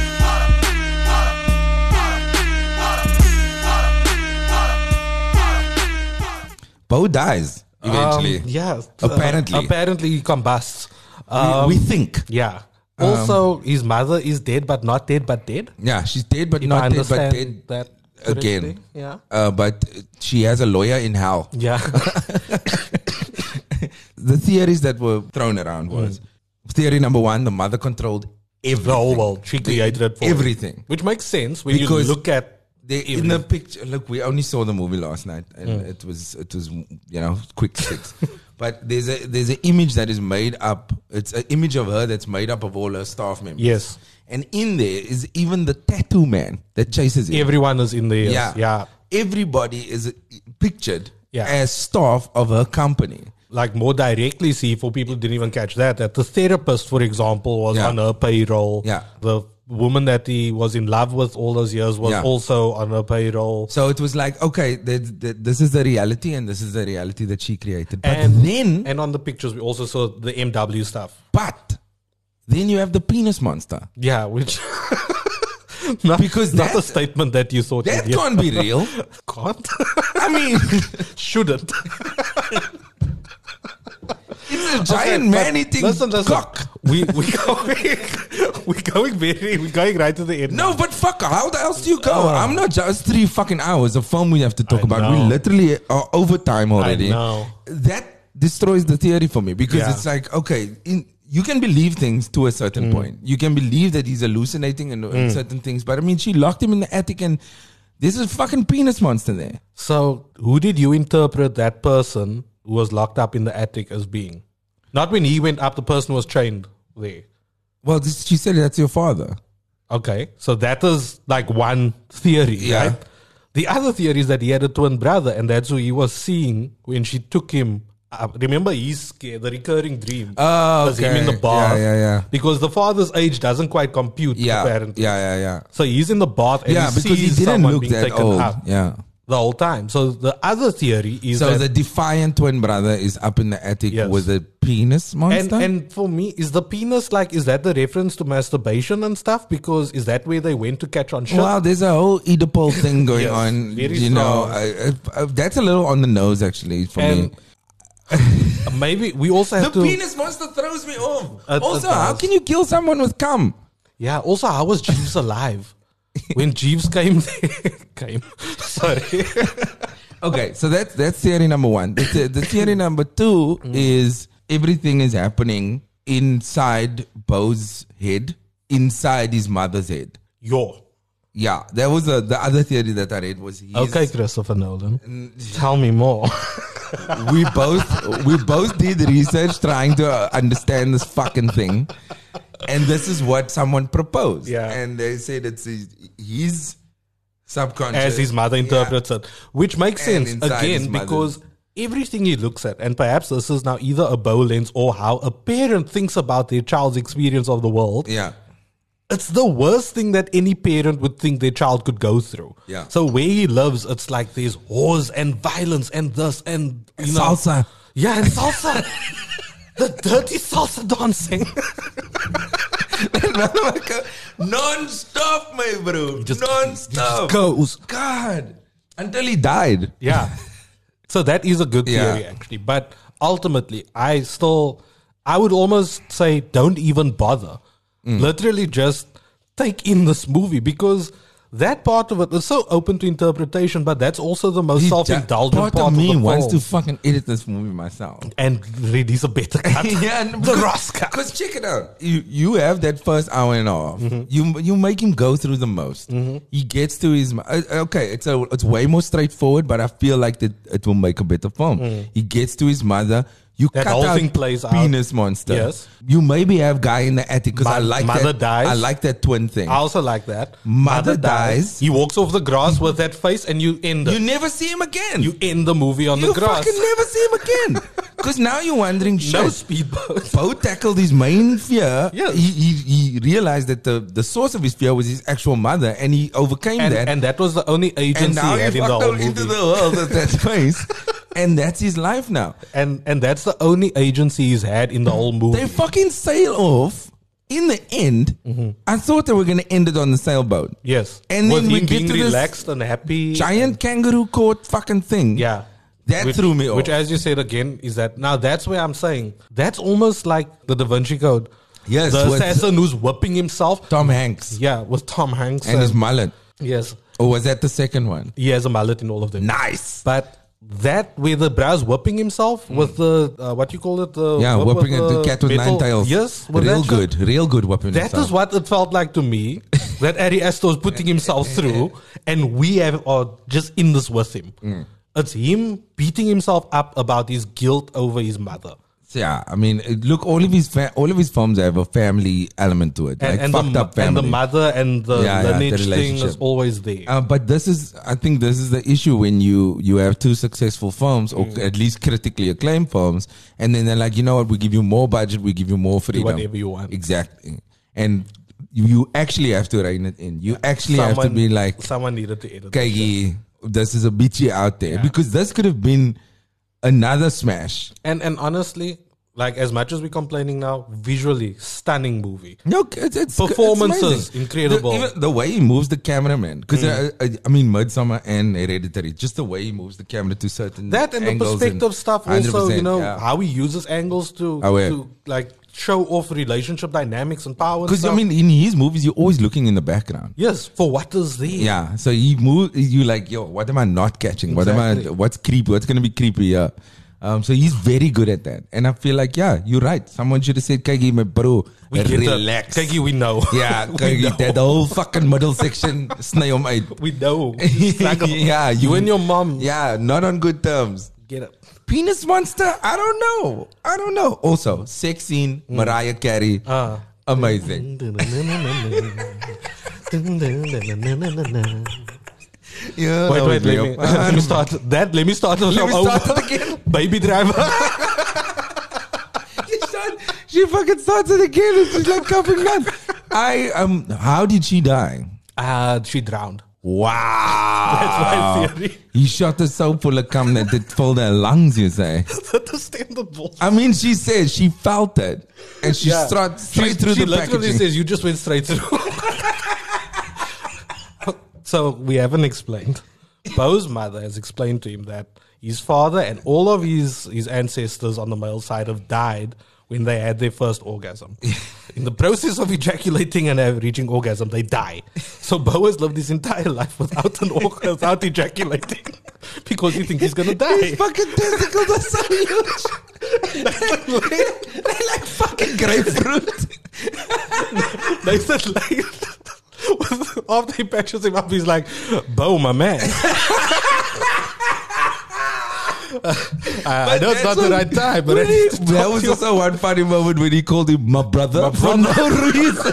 Bo dies eventually. Yes. Apparently he combusts. We think. Yeah. Also, his mother is dead, but not dead, but dead. Yeah, she's dead, but If not I dead, but understand dead that again. correctly. Yeah. But she has a lawyer in hell. Yeah. The theories that were thrown around was theory number 1: the mother controlled everything. The whole world. She created it for everything, him. Which makes sense when Because you look at in the picture. Look, we only saw the movie last night, and it was quick fix. But there's an image that is made up. It's an image of her that's made up of all her staff members. Yes. And in there is even the tattoo man that chases him. everyone is in there. Yeah. Everybody is pictured Yeah. as staff of her company. Like more directly, see, for people who didn't even catch that the therapist, for example, was on her payroll. Yeah. The woman that he was in love with all those years was also on her payroll. So it was like, okay, this is the reality, and this is the reality that she created. But And on the pictures, we also saw the MW stuff. But then you have the penis monster. Yeah, which... because not a statement that you thought. That can't be real. Can't? I mean... Shouldn't. It's a giant man-eating cock. We're going right to the end. No, but fuck, how the else do you go? I'm not just 3 fucking hours of film we have to talk about. know. We literally are over time already. I know. That destroys the theory for me because it's like, okay, you can believe things to a certain point. You can believe that he's hallucinating and certain things. But I mean, she locked him in the attic and there's a fucking penis monster there. So who did you interpret that person who was locked up in the attic as being? Not when he went up, the person was chained there. Well, she said that's your father. Okay, so that is like one theory, right? The other theory is that he had a twin brother, and that's who he was seeing when she took him. Remember, he's scared, the recurring dream. Oh, was him in the bath. Yeah. Because the father's age doesn't quite compute, apparently. Yeah. So he's in the bath and he because he sees didn't someone look being that taken old. out the whole time. So the other theory is so that... the defiant twin brother is up in the attic with a penis monster? And for me, is the penis is that the reference to masturbation and stuff? Because is that where they went to catch on shit? Well, there's a whole Oedipal thing going on. very That's a little on the nose, actually, for me. Maybe we also have The to. penis monster throws me off. It Also, how does. can you kill someone with cum? Yeah. Also, how was Jeeves alive when Jeeves came there? Sorry. Okay, so that's theory number one. The theory number two is everything is happening inside Bo's head, inside his mother's head. Yeah, that was the other theory that I read was Okay, Christopher Nolan. Tell me more. we both did research trying to understand this fucking thing, and this is what someone proposed. Yeah. And they said it's his subconscious As his mother interprets it, which makes And sense inside his again mother's- because everything he looks at, and perhaps this is now either a Bo lens or how a parent thinks about their child's experience of the world. Yeah. It's the worst thing that any parent would think their child could go through. Yeah. So where he lives, it's like there's wars and violence and this and you know, Salsa. Yeah, and salsa. The dirty salsa dancing. Non-stop, my bro. Just Non-stop. goes. God. Until he died. Yeah. So that is a good Yeah. theory, actually. But ultimately, I would almost say don't even bother. Literally just take in this movie because that part of it is so open to interpretation, but that's also the most self-indulgent part of me of the wants film. to fucking edit this movie myself. And release a better cut. The Ross cut. Because check it out. You have that first hour and a half. You make him go through the most. He gets to his okay. It's way more straightforward, but I feel like that it will make a better film. He gets to his mother. You That cut whole out thing plays out. penis monster. Yes. You maybe have guy in the attic because I like Mother that. dies. I like that twin thing. I also like that. Mother dies. He walks off the grass with that face and you end it. You never see him again. You end the movie on You the grass. fucking never see him again. Because now you're wondering, shit. No speedboat. Bo tackled his main fear. Yes. He realized that the source of his fear was his actual mother, and he overcame that. And that was the only And agency now he had he in the fucked whole out movie. into the world at that space. And that's his life now. And that's the only agency he's had in the whole movie. They fucking sail off. In the end, I thought they were going to end it on the sailboat. Yes. And with then we him get being to this relaxed and happy. Giant kangaroo court fucking thing. Yeah. That threw me off. Which, as you said again, is that now that's where I'm saying that's almost like the Da Vinci Code. Yes, The with assassin who's whipping himself. Tom Hanks. Yeah, with Tom Hanks. And his mullet. Yes. Or was that the second one? He has a mullet in all of them. Nice. But that where the brow's whipping himself with the what you call it, the Yeah, whip whipping with the cat with metal- 9 tails. Yes, with real that good, shit. real good whipping. That himself. is what it felt like to me that Ari Aster was putting himself through, and we are just in this with him. It's him beating himself up about his guilt over his mother. Yeah, I mean, look, all of his films have a family element to it, like fucked up family. And the mother and the the lineage thing relationship. is always there. But I think this is the issue when you have two successful films, or at least critically acclaimed films, and then they're like, you know what, we give you more budget, we give you more freedom. whatever you want. Exactly. And you actually have to rein it in. You actually have to be like, someone needed to edit. Kagi, this is a bitchy out there. Because this could have been another smash. And honestly, like as much as we're complaining now, visually stunning movie. No, it's Performances, it's amazing. incredible. Even the way he moves the cameraman, because I mean, Midsommar and Hereditary, just the way he moves the camera to certain That and the angles perspective stuff also, 100%, you know, yeah. how he uses angles to like show off relationship dynamics and power. Because Because I mean, in his movies, you're always looking in the background. yes, for what is there. Yeah, so he moves. You like, yo, what am I not catching? Exactly. What's creepy? What's gonna be creepy? Yeah. So he's very good at that, and I feel like, yeah, you're right. Someone should have said, "Kagi, my bro, we relax." Kagi, we know. Yeah, We Kagi, know. that whole fucking middle section, snay on my. We know. Struggle. Yeah, you and your mom. Yeah, not on good terms. Get it. Penis monster? I don't know. Also, sex scene, Mariah Carey, amazing. Yeah, Wait, let me start that. Let me start Let me start it again. Baby Driver. She fucking starts it again. It's just like coughing man. How did she die? She drowned. Wow. That's my theory. He shot her so full of cum that it filled her lungs, you say? Understandable. I mean, she says she felt it. And she straight through she the literally packaging. says, you just went straight through. So we haven't explained. Bo's mother has explained to him that his father and all of his ancestors on the male side have died when they had their first orgasm. In the process of ejaculating and reaching orgasm, they die. So Bo has lived his entire life without without ejaculating because he thinks he's going to die. His fucking testicles are so huge. They're like fucking grapefruit. They said like, after he patches him up, he's like, Bo, my man. I know it's not the right time, but that was also one funny moment when he called him my brother for no reason.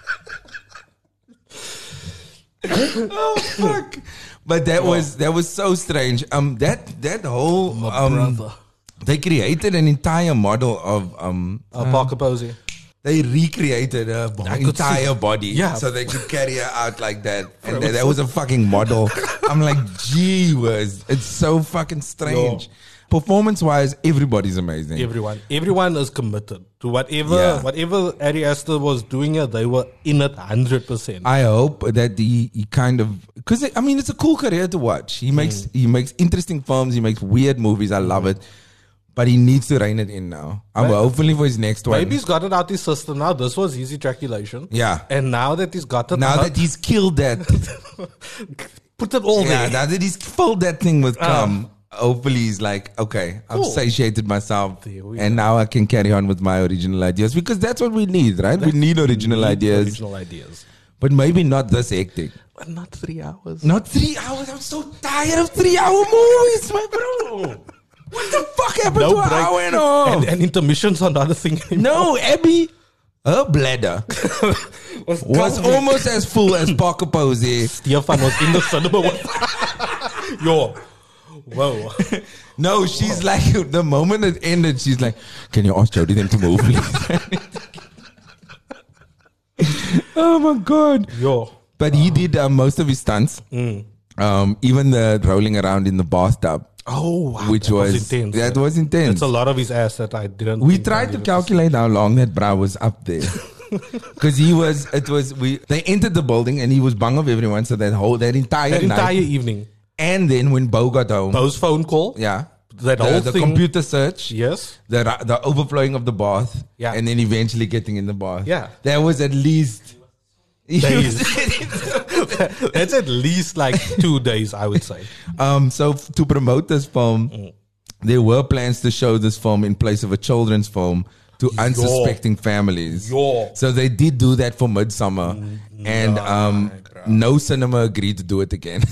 Oh fuck! But that was so strange. That whole brother. They created an entire model of Parker Posey. They recreated her entire body, so they could carry her out like that. And that was a fucking model. I'm like, gee whiz, it's so fucking strange. Performance-wise, everybody's amazing. Everyone is committed to whatever Ari Aster was doing here. They were in it 100%. I hope that he kind of, because I mean, it's a cool career to watch. He makes interesting films. He makes weird movies. I love it. But he needs to rein it in now. Hopefully for his next one. Maybe he's got it out his system now. This was his ejaculation. Yeah. And now that he's got it now out, that he's killed that. Put it all there. Now that he's filled that thing with cum, hopefully he's like, okay, I've satiated myself. And now I can carry on with my original ideas. Because that's what we need, right? We need original ideas. But maybe not this hectic. But not 3 hours. Not 3 hours. I'm so tired of 3-hour movies, my bro. What the fuck happened to an hour and a half? And intermissions are not a thing anymore. No, Abby, her bladder was almost as full as Parker Posey. Stefan was in the cinema. Yo. Whoa. No, she's like, the moment it ended, she's like, can you ask Jody them to move, please? Oh my God. Yo. But he did most of his stunts. Even the rolling around in the bathtub. Oh, wow. Which was intense. That was intense. It's a lot of his ass that I didn't. We tried to calculate how long that bra was up there. Because they entered the building and he was bung of everyone. So that entire evening. And then when Bo got home. Bo's phone call. Yeah. That whole the thing. Computer search. Yes. The overflowing of the bath. Yeah. And then eventually getting in the bath. Yeah. That was at least days. That's at least like 2 days, I would say. So to promote this film, there were plans to show this film in place of a children's film to unsuspecting families. So they did do that for Midsummer, and no cinema agreed to do it again.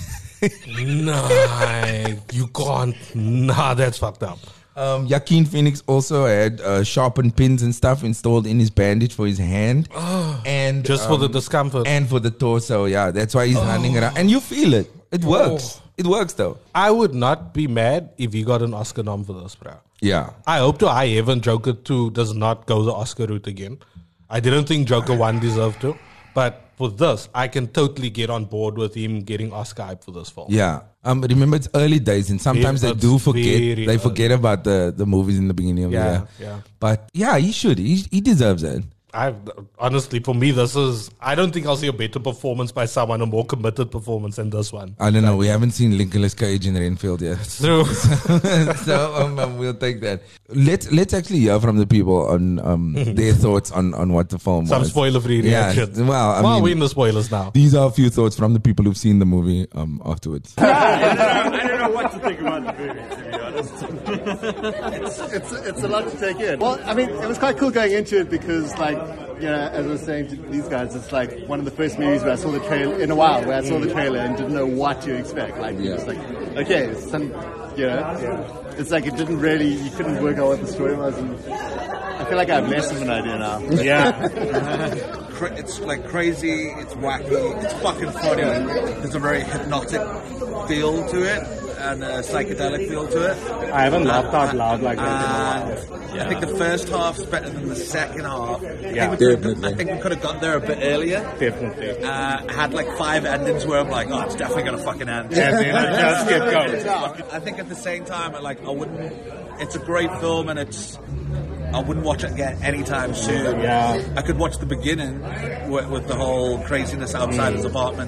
Nah, you can't. Nah, that's fucked up. Joaquin Phoenix also had sharpened pins and stuff installed in his bandage for his hand. And just for the discomfort. And for the torso, yeah. That's why he's running around. And you feel it. It works. It works, though. I would not be mad if he got an Oscar nom for this, bro. Yeah. I hope to high heaven Joker 2 does not go the Oscar route again. I didn't think Joker 1 deserved to. But for this, I can totally get on board with him getting Oscar hype for this film. Yeah. Remember, it's early days, and sometimes they do forget. They forget about the movies in the beginning of the year. Yeah. But yeah, he should. He deserves it. Honestly, for me, I don't think I'll see a better performance by someone, a more committed performance than this one. I don't know. We haven't seen Nicolas Cage in Renfield yet. It's true. So we'll take that. Let's actually hear from the people on their thoughts on what the film was. Some spoiler-free reaction. Yeah, well, we're in the spoilers now. These are a few thoughts from the people who've seen the movie afterwards. I don't know what to think about the movie, to be honest. It's a lot to take in. Well, I mean, it was quite cool going into it because, like, you know, as I was saying to these guys, it's like one of the first movies where I saw the trailer in a while, where I saw the trailer and didn't know what to expect. Like, it was like, okay, it's like it didn't really, you couldn't work out what the story was. And I feel like I have less of an idea now. Yeah. It's like crazy, it's wacky, it's fucking funny. There's a very hypnotic feel to it and a psychedelic feel to it. I haven't laughed out loud like that. I think the first half's better than the second half. Yeah, I think we could have got there a bit earlier. Definitely. I had like 5 endings where I'm like, oh, it's definitely gonna fucking end. Just get going. I think at the same time, it's a great film and I wouldn't watch it again anytime soon. Yeah. I could watch the beginning with the whole craziness outside his apartment,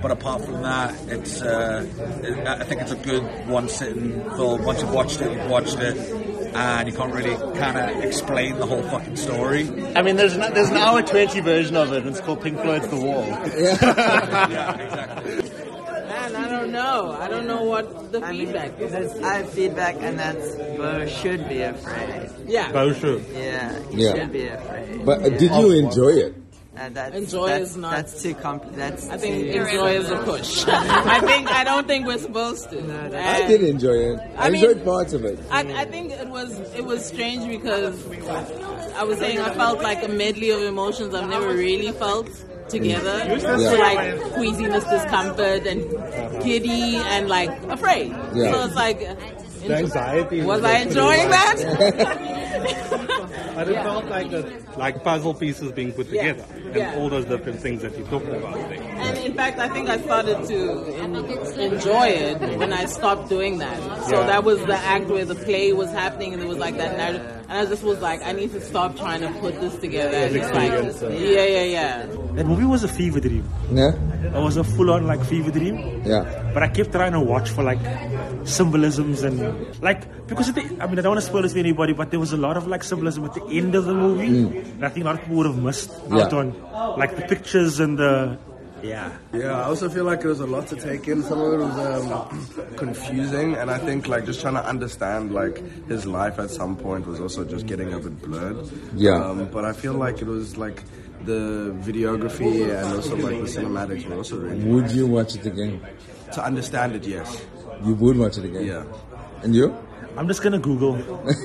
But apart from that, it's I think it's a good one-sitting film. Once you've watched it, and you can't really kind of explain the whole fucking story. I mean, there's an hour 20 version of it, and it's called Pink Floyd's The Wall. Yeah, exactly. Man, I don't know. I don't know what the feedback is. I have feedback, and that's Bo should be afraid. Yeah. Bo should. Yeah, he should be afraid. But did you enjoy it? Is not. That's too complicated. I think enjoy is a push. I don't think we're supposed to. I did enjoy it. I enjoyed parts of it. I think it was strange because I was saying I felt like a medley of emotions I've never really felt together. So like queasiness, discomfort, and giddy, and like afraid. Yeah. So it's like anxiety. Was I enjoying that? But it felt like puzzle pieces being put together, and all those different things that you talked about. And in fact, I think I started to enjoy it when I stopped doing that. So that was the act where the play was happening, and it was like that narrative. And I just was like, I need to stop trying to put this together. And it's like, yeah. That movie was a fever dream. Yeah. It was a full-on like fever dream. Yeah. But I kept trying to watch for like symbolisms and like because I don't want to spoil this for anybody, but there was a lot of like symbolism at the end of the movie. And I think a lot of people would have missed out on like the pictures and the. Yeah, I also feel like there was a lot to take in. Some of it was confusing, and I think like just trying to understand like his life at some point was also just getting a bit blurred. Yeah. But I feel like it was like the videography and also like the cinematics were also really. Would you watch it again? To understand it, yes. You would watch it again? Yeah. And you? I'm just gonna Google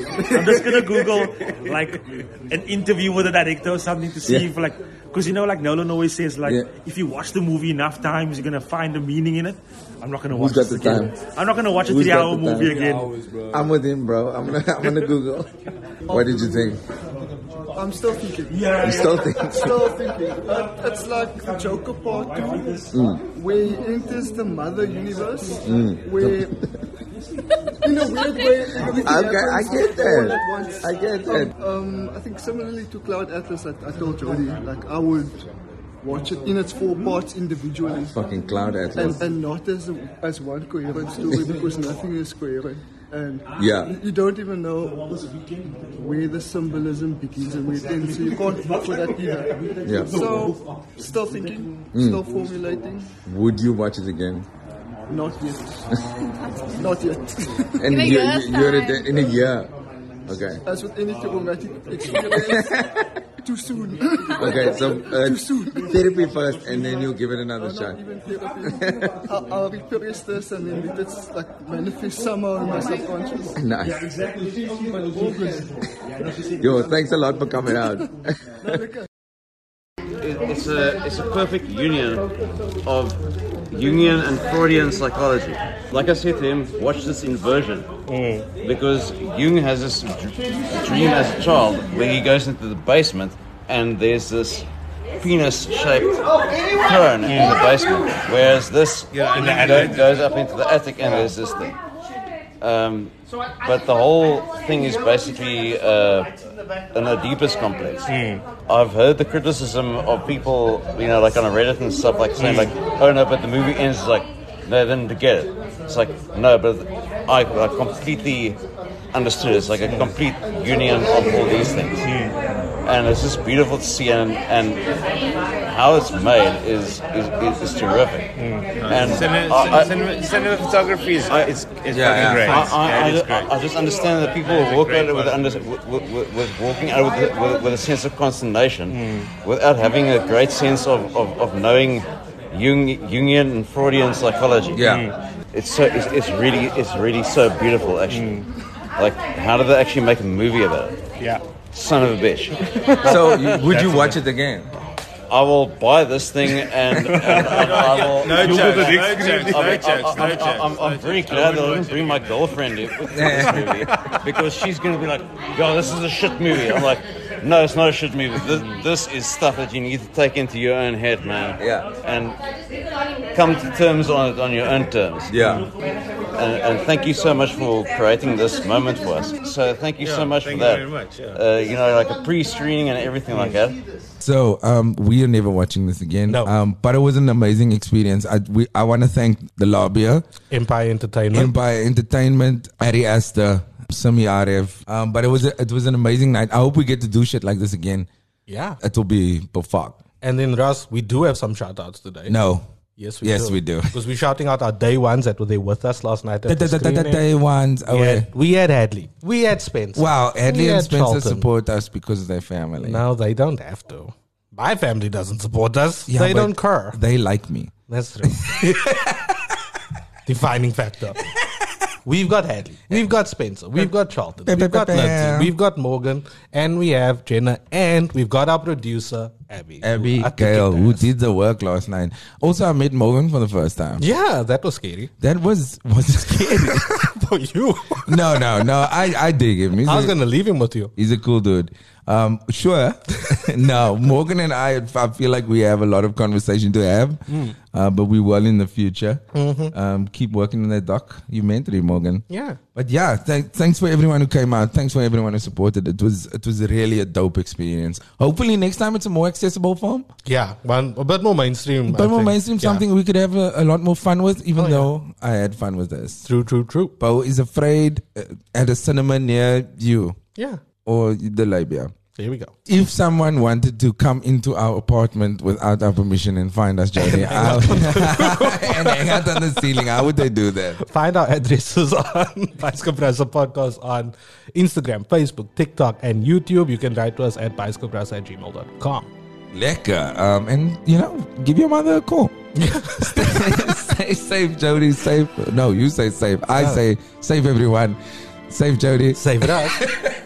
like an interview with the director or something to see if like, because like Nolan always says like if you watch the movie enough times you're gonna find a meaning in it. I'm not gonna watch it again. I'm not gonna watch a 3-hour movie again. I'm with him, bro. I'm gonna Google. What did you think? I'm still thinking. You're still thinking. Still thinking. It's like the Joker Part 2, where he enters the Mother Universe, where in a weird way. I get that. I think similarly to Cloud Atlas, I told Jody, like I would watch it in its 4 parts individually. Fucking Cloud Atlas. And not as one coherent story, because nothing is coherent. And you don't even know where the symbolism begins and where it ends, so you can't look for that either. Yeah. So, still thinking, still formulating. Would you watch it again? Not yet. Not yet. And you're in a year. Okay. As with any traumatic experience, too soon. Okay, so too soon. Therapy first, and then you'll give it another shot. Not even therapy. I'll repress this and then let it like manifest somehow in my subconscious. Nice. Yeah, exactly. But all good. Yo, thanks a lot for coming out. It's a perfect union of Jungian and Freudian psychology. Like I said to him, watch this inversion. Because Jung has this dream as a child where he goes into the basement and there's this penis-shaped cone in the basement, whereas this goes up into the attic and there's this thing. But the whole thing is basically an Oedipus complex. I've heard the criticism of people, like on Reddit and stuff, like saying like, oh no, but the movie ends like, no, they didn't get it. It's like, no, but I completely understood. It's like a complete union of all these things. And it's just beautiful to see, and how it's made is terrific. And cinematography is fucking great. I just understand that people walk out with walking out with a sense of consternation, without having a great sense of knowing Jungian and Freudian psychology. It's really so beautiful actually. Like, how did they actually make a movie about it? Yeah. Son of a bitch. So, would you watch it again? I will buy this thing and I will. No jokes. I'm very glad that I didn't bring my girlfriend with this movie, because she's going to be like, yo, this is a shit movie. I'm like, no, it's not a shit movie. This is stuff that you need to take into your own head, man. Yeah. And come to terms on it on your own terms. Yeah. and thank you so much for creating this moment for us. So thank you so much for that. Thank you very much. You know, like a pre-screening and everything like that. So we are never watching this again. No. But it was an amazing experience. I want to thank the lobbyer, Empire Entertainment, Ari Aster, Sami Arif. But it was an amazing night. I hope we get to do shit like this again. Yeah. It will be fuck. And then Russ, we do have some shout outs today. No. Yes, we do. Because we're shouting out our day ones that were there with us last night. At the day ones. We had Hadley. We had Spencer. Wow, Hadley and Spencer Charlton. support us because of their family. No, they don't have to. My family doesn't support us. Yeah, they but don't care. They like me. That's true. Defining factor. We've got Hadley. We've got Spencer. We've got Charlton. We've got Lindsay. We've got Morgan. And we have Jenna. And we've got our producer, Abby. Gail, who did the work last night. Also, I met Morgan for the first time. Yeah, that was scary. That was scary. For you. No. I dig him. I was going to leave him with you. He's a cool dude. Sure. No, Morgan and I feel like we have a lot of conversation to have, but we will in the future. Keep working on that documentary, Morgan. Yeah. But yeah, thanks for everyone who came out. Thanks for everyone who supported. It was really a dope experience. Hopefully next time it's a more accessible film. Yeah, a bit more mainstream. Something we could have a lot more fun with, even though I had fun with this. True. Bo is afraid at a cinema near you. Yeah. Or the Labia. There we go. If someone wanted to come into our apartment without our permission and find us, Jody, and hang out on the ceiling, how would they do that? Find our addresses on Bicecoprasa Podcast on Instagram, Facebook, TikTok, and YouTube. You can write to us at bicecoprasa@gmail.com. Lekker. And, give your mother a call. Stay safe, Jody. Safe. No, you say safe. I say safe, everyone. Safe, Jody. Save it up.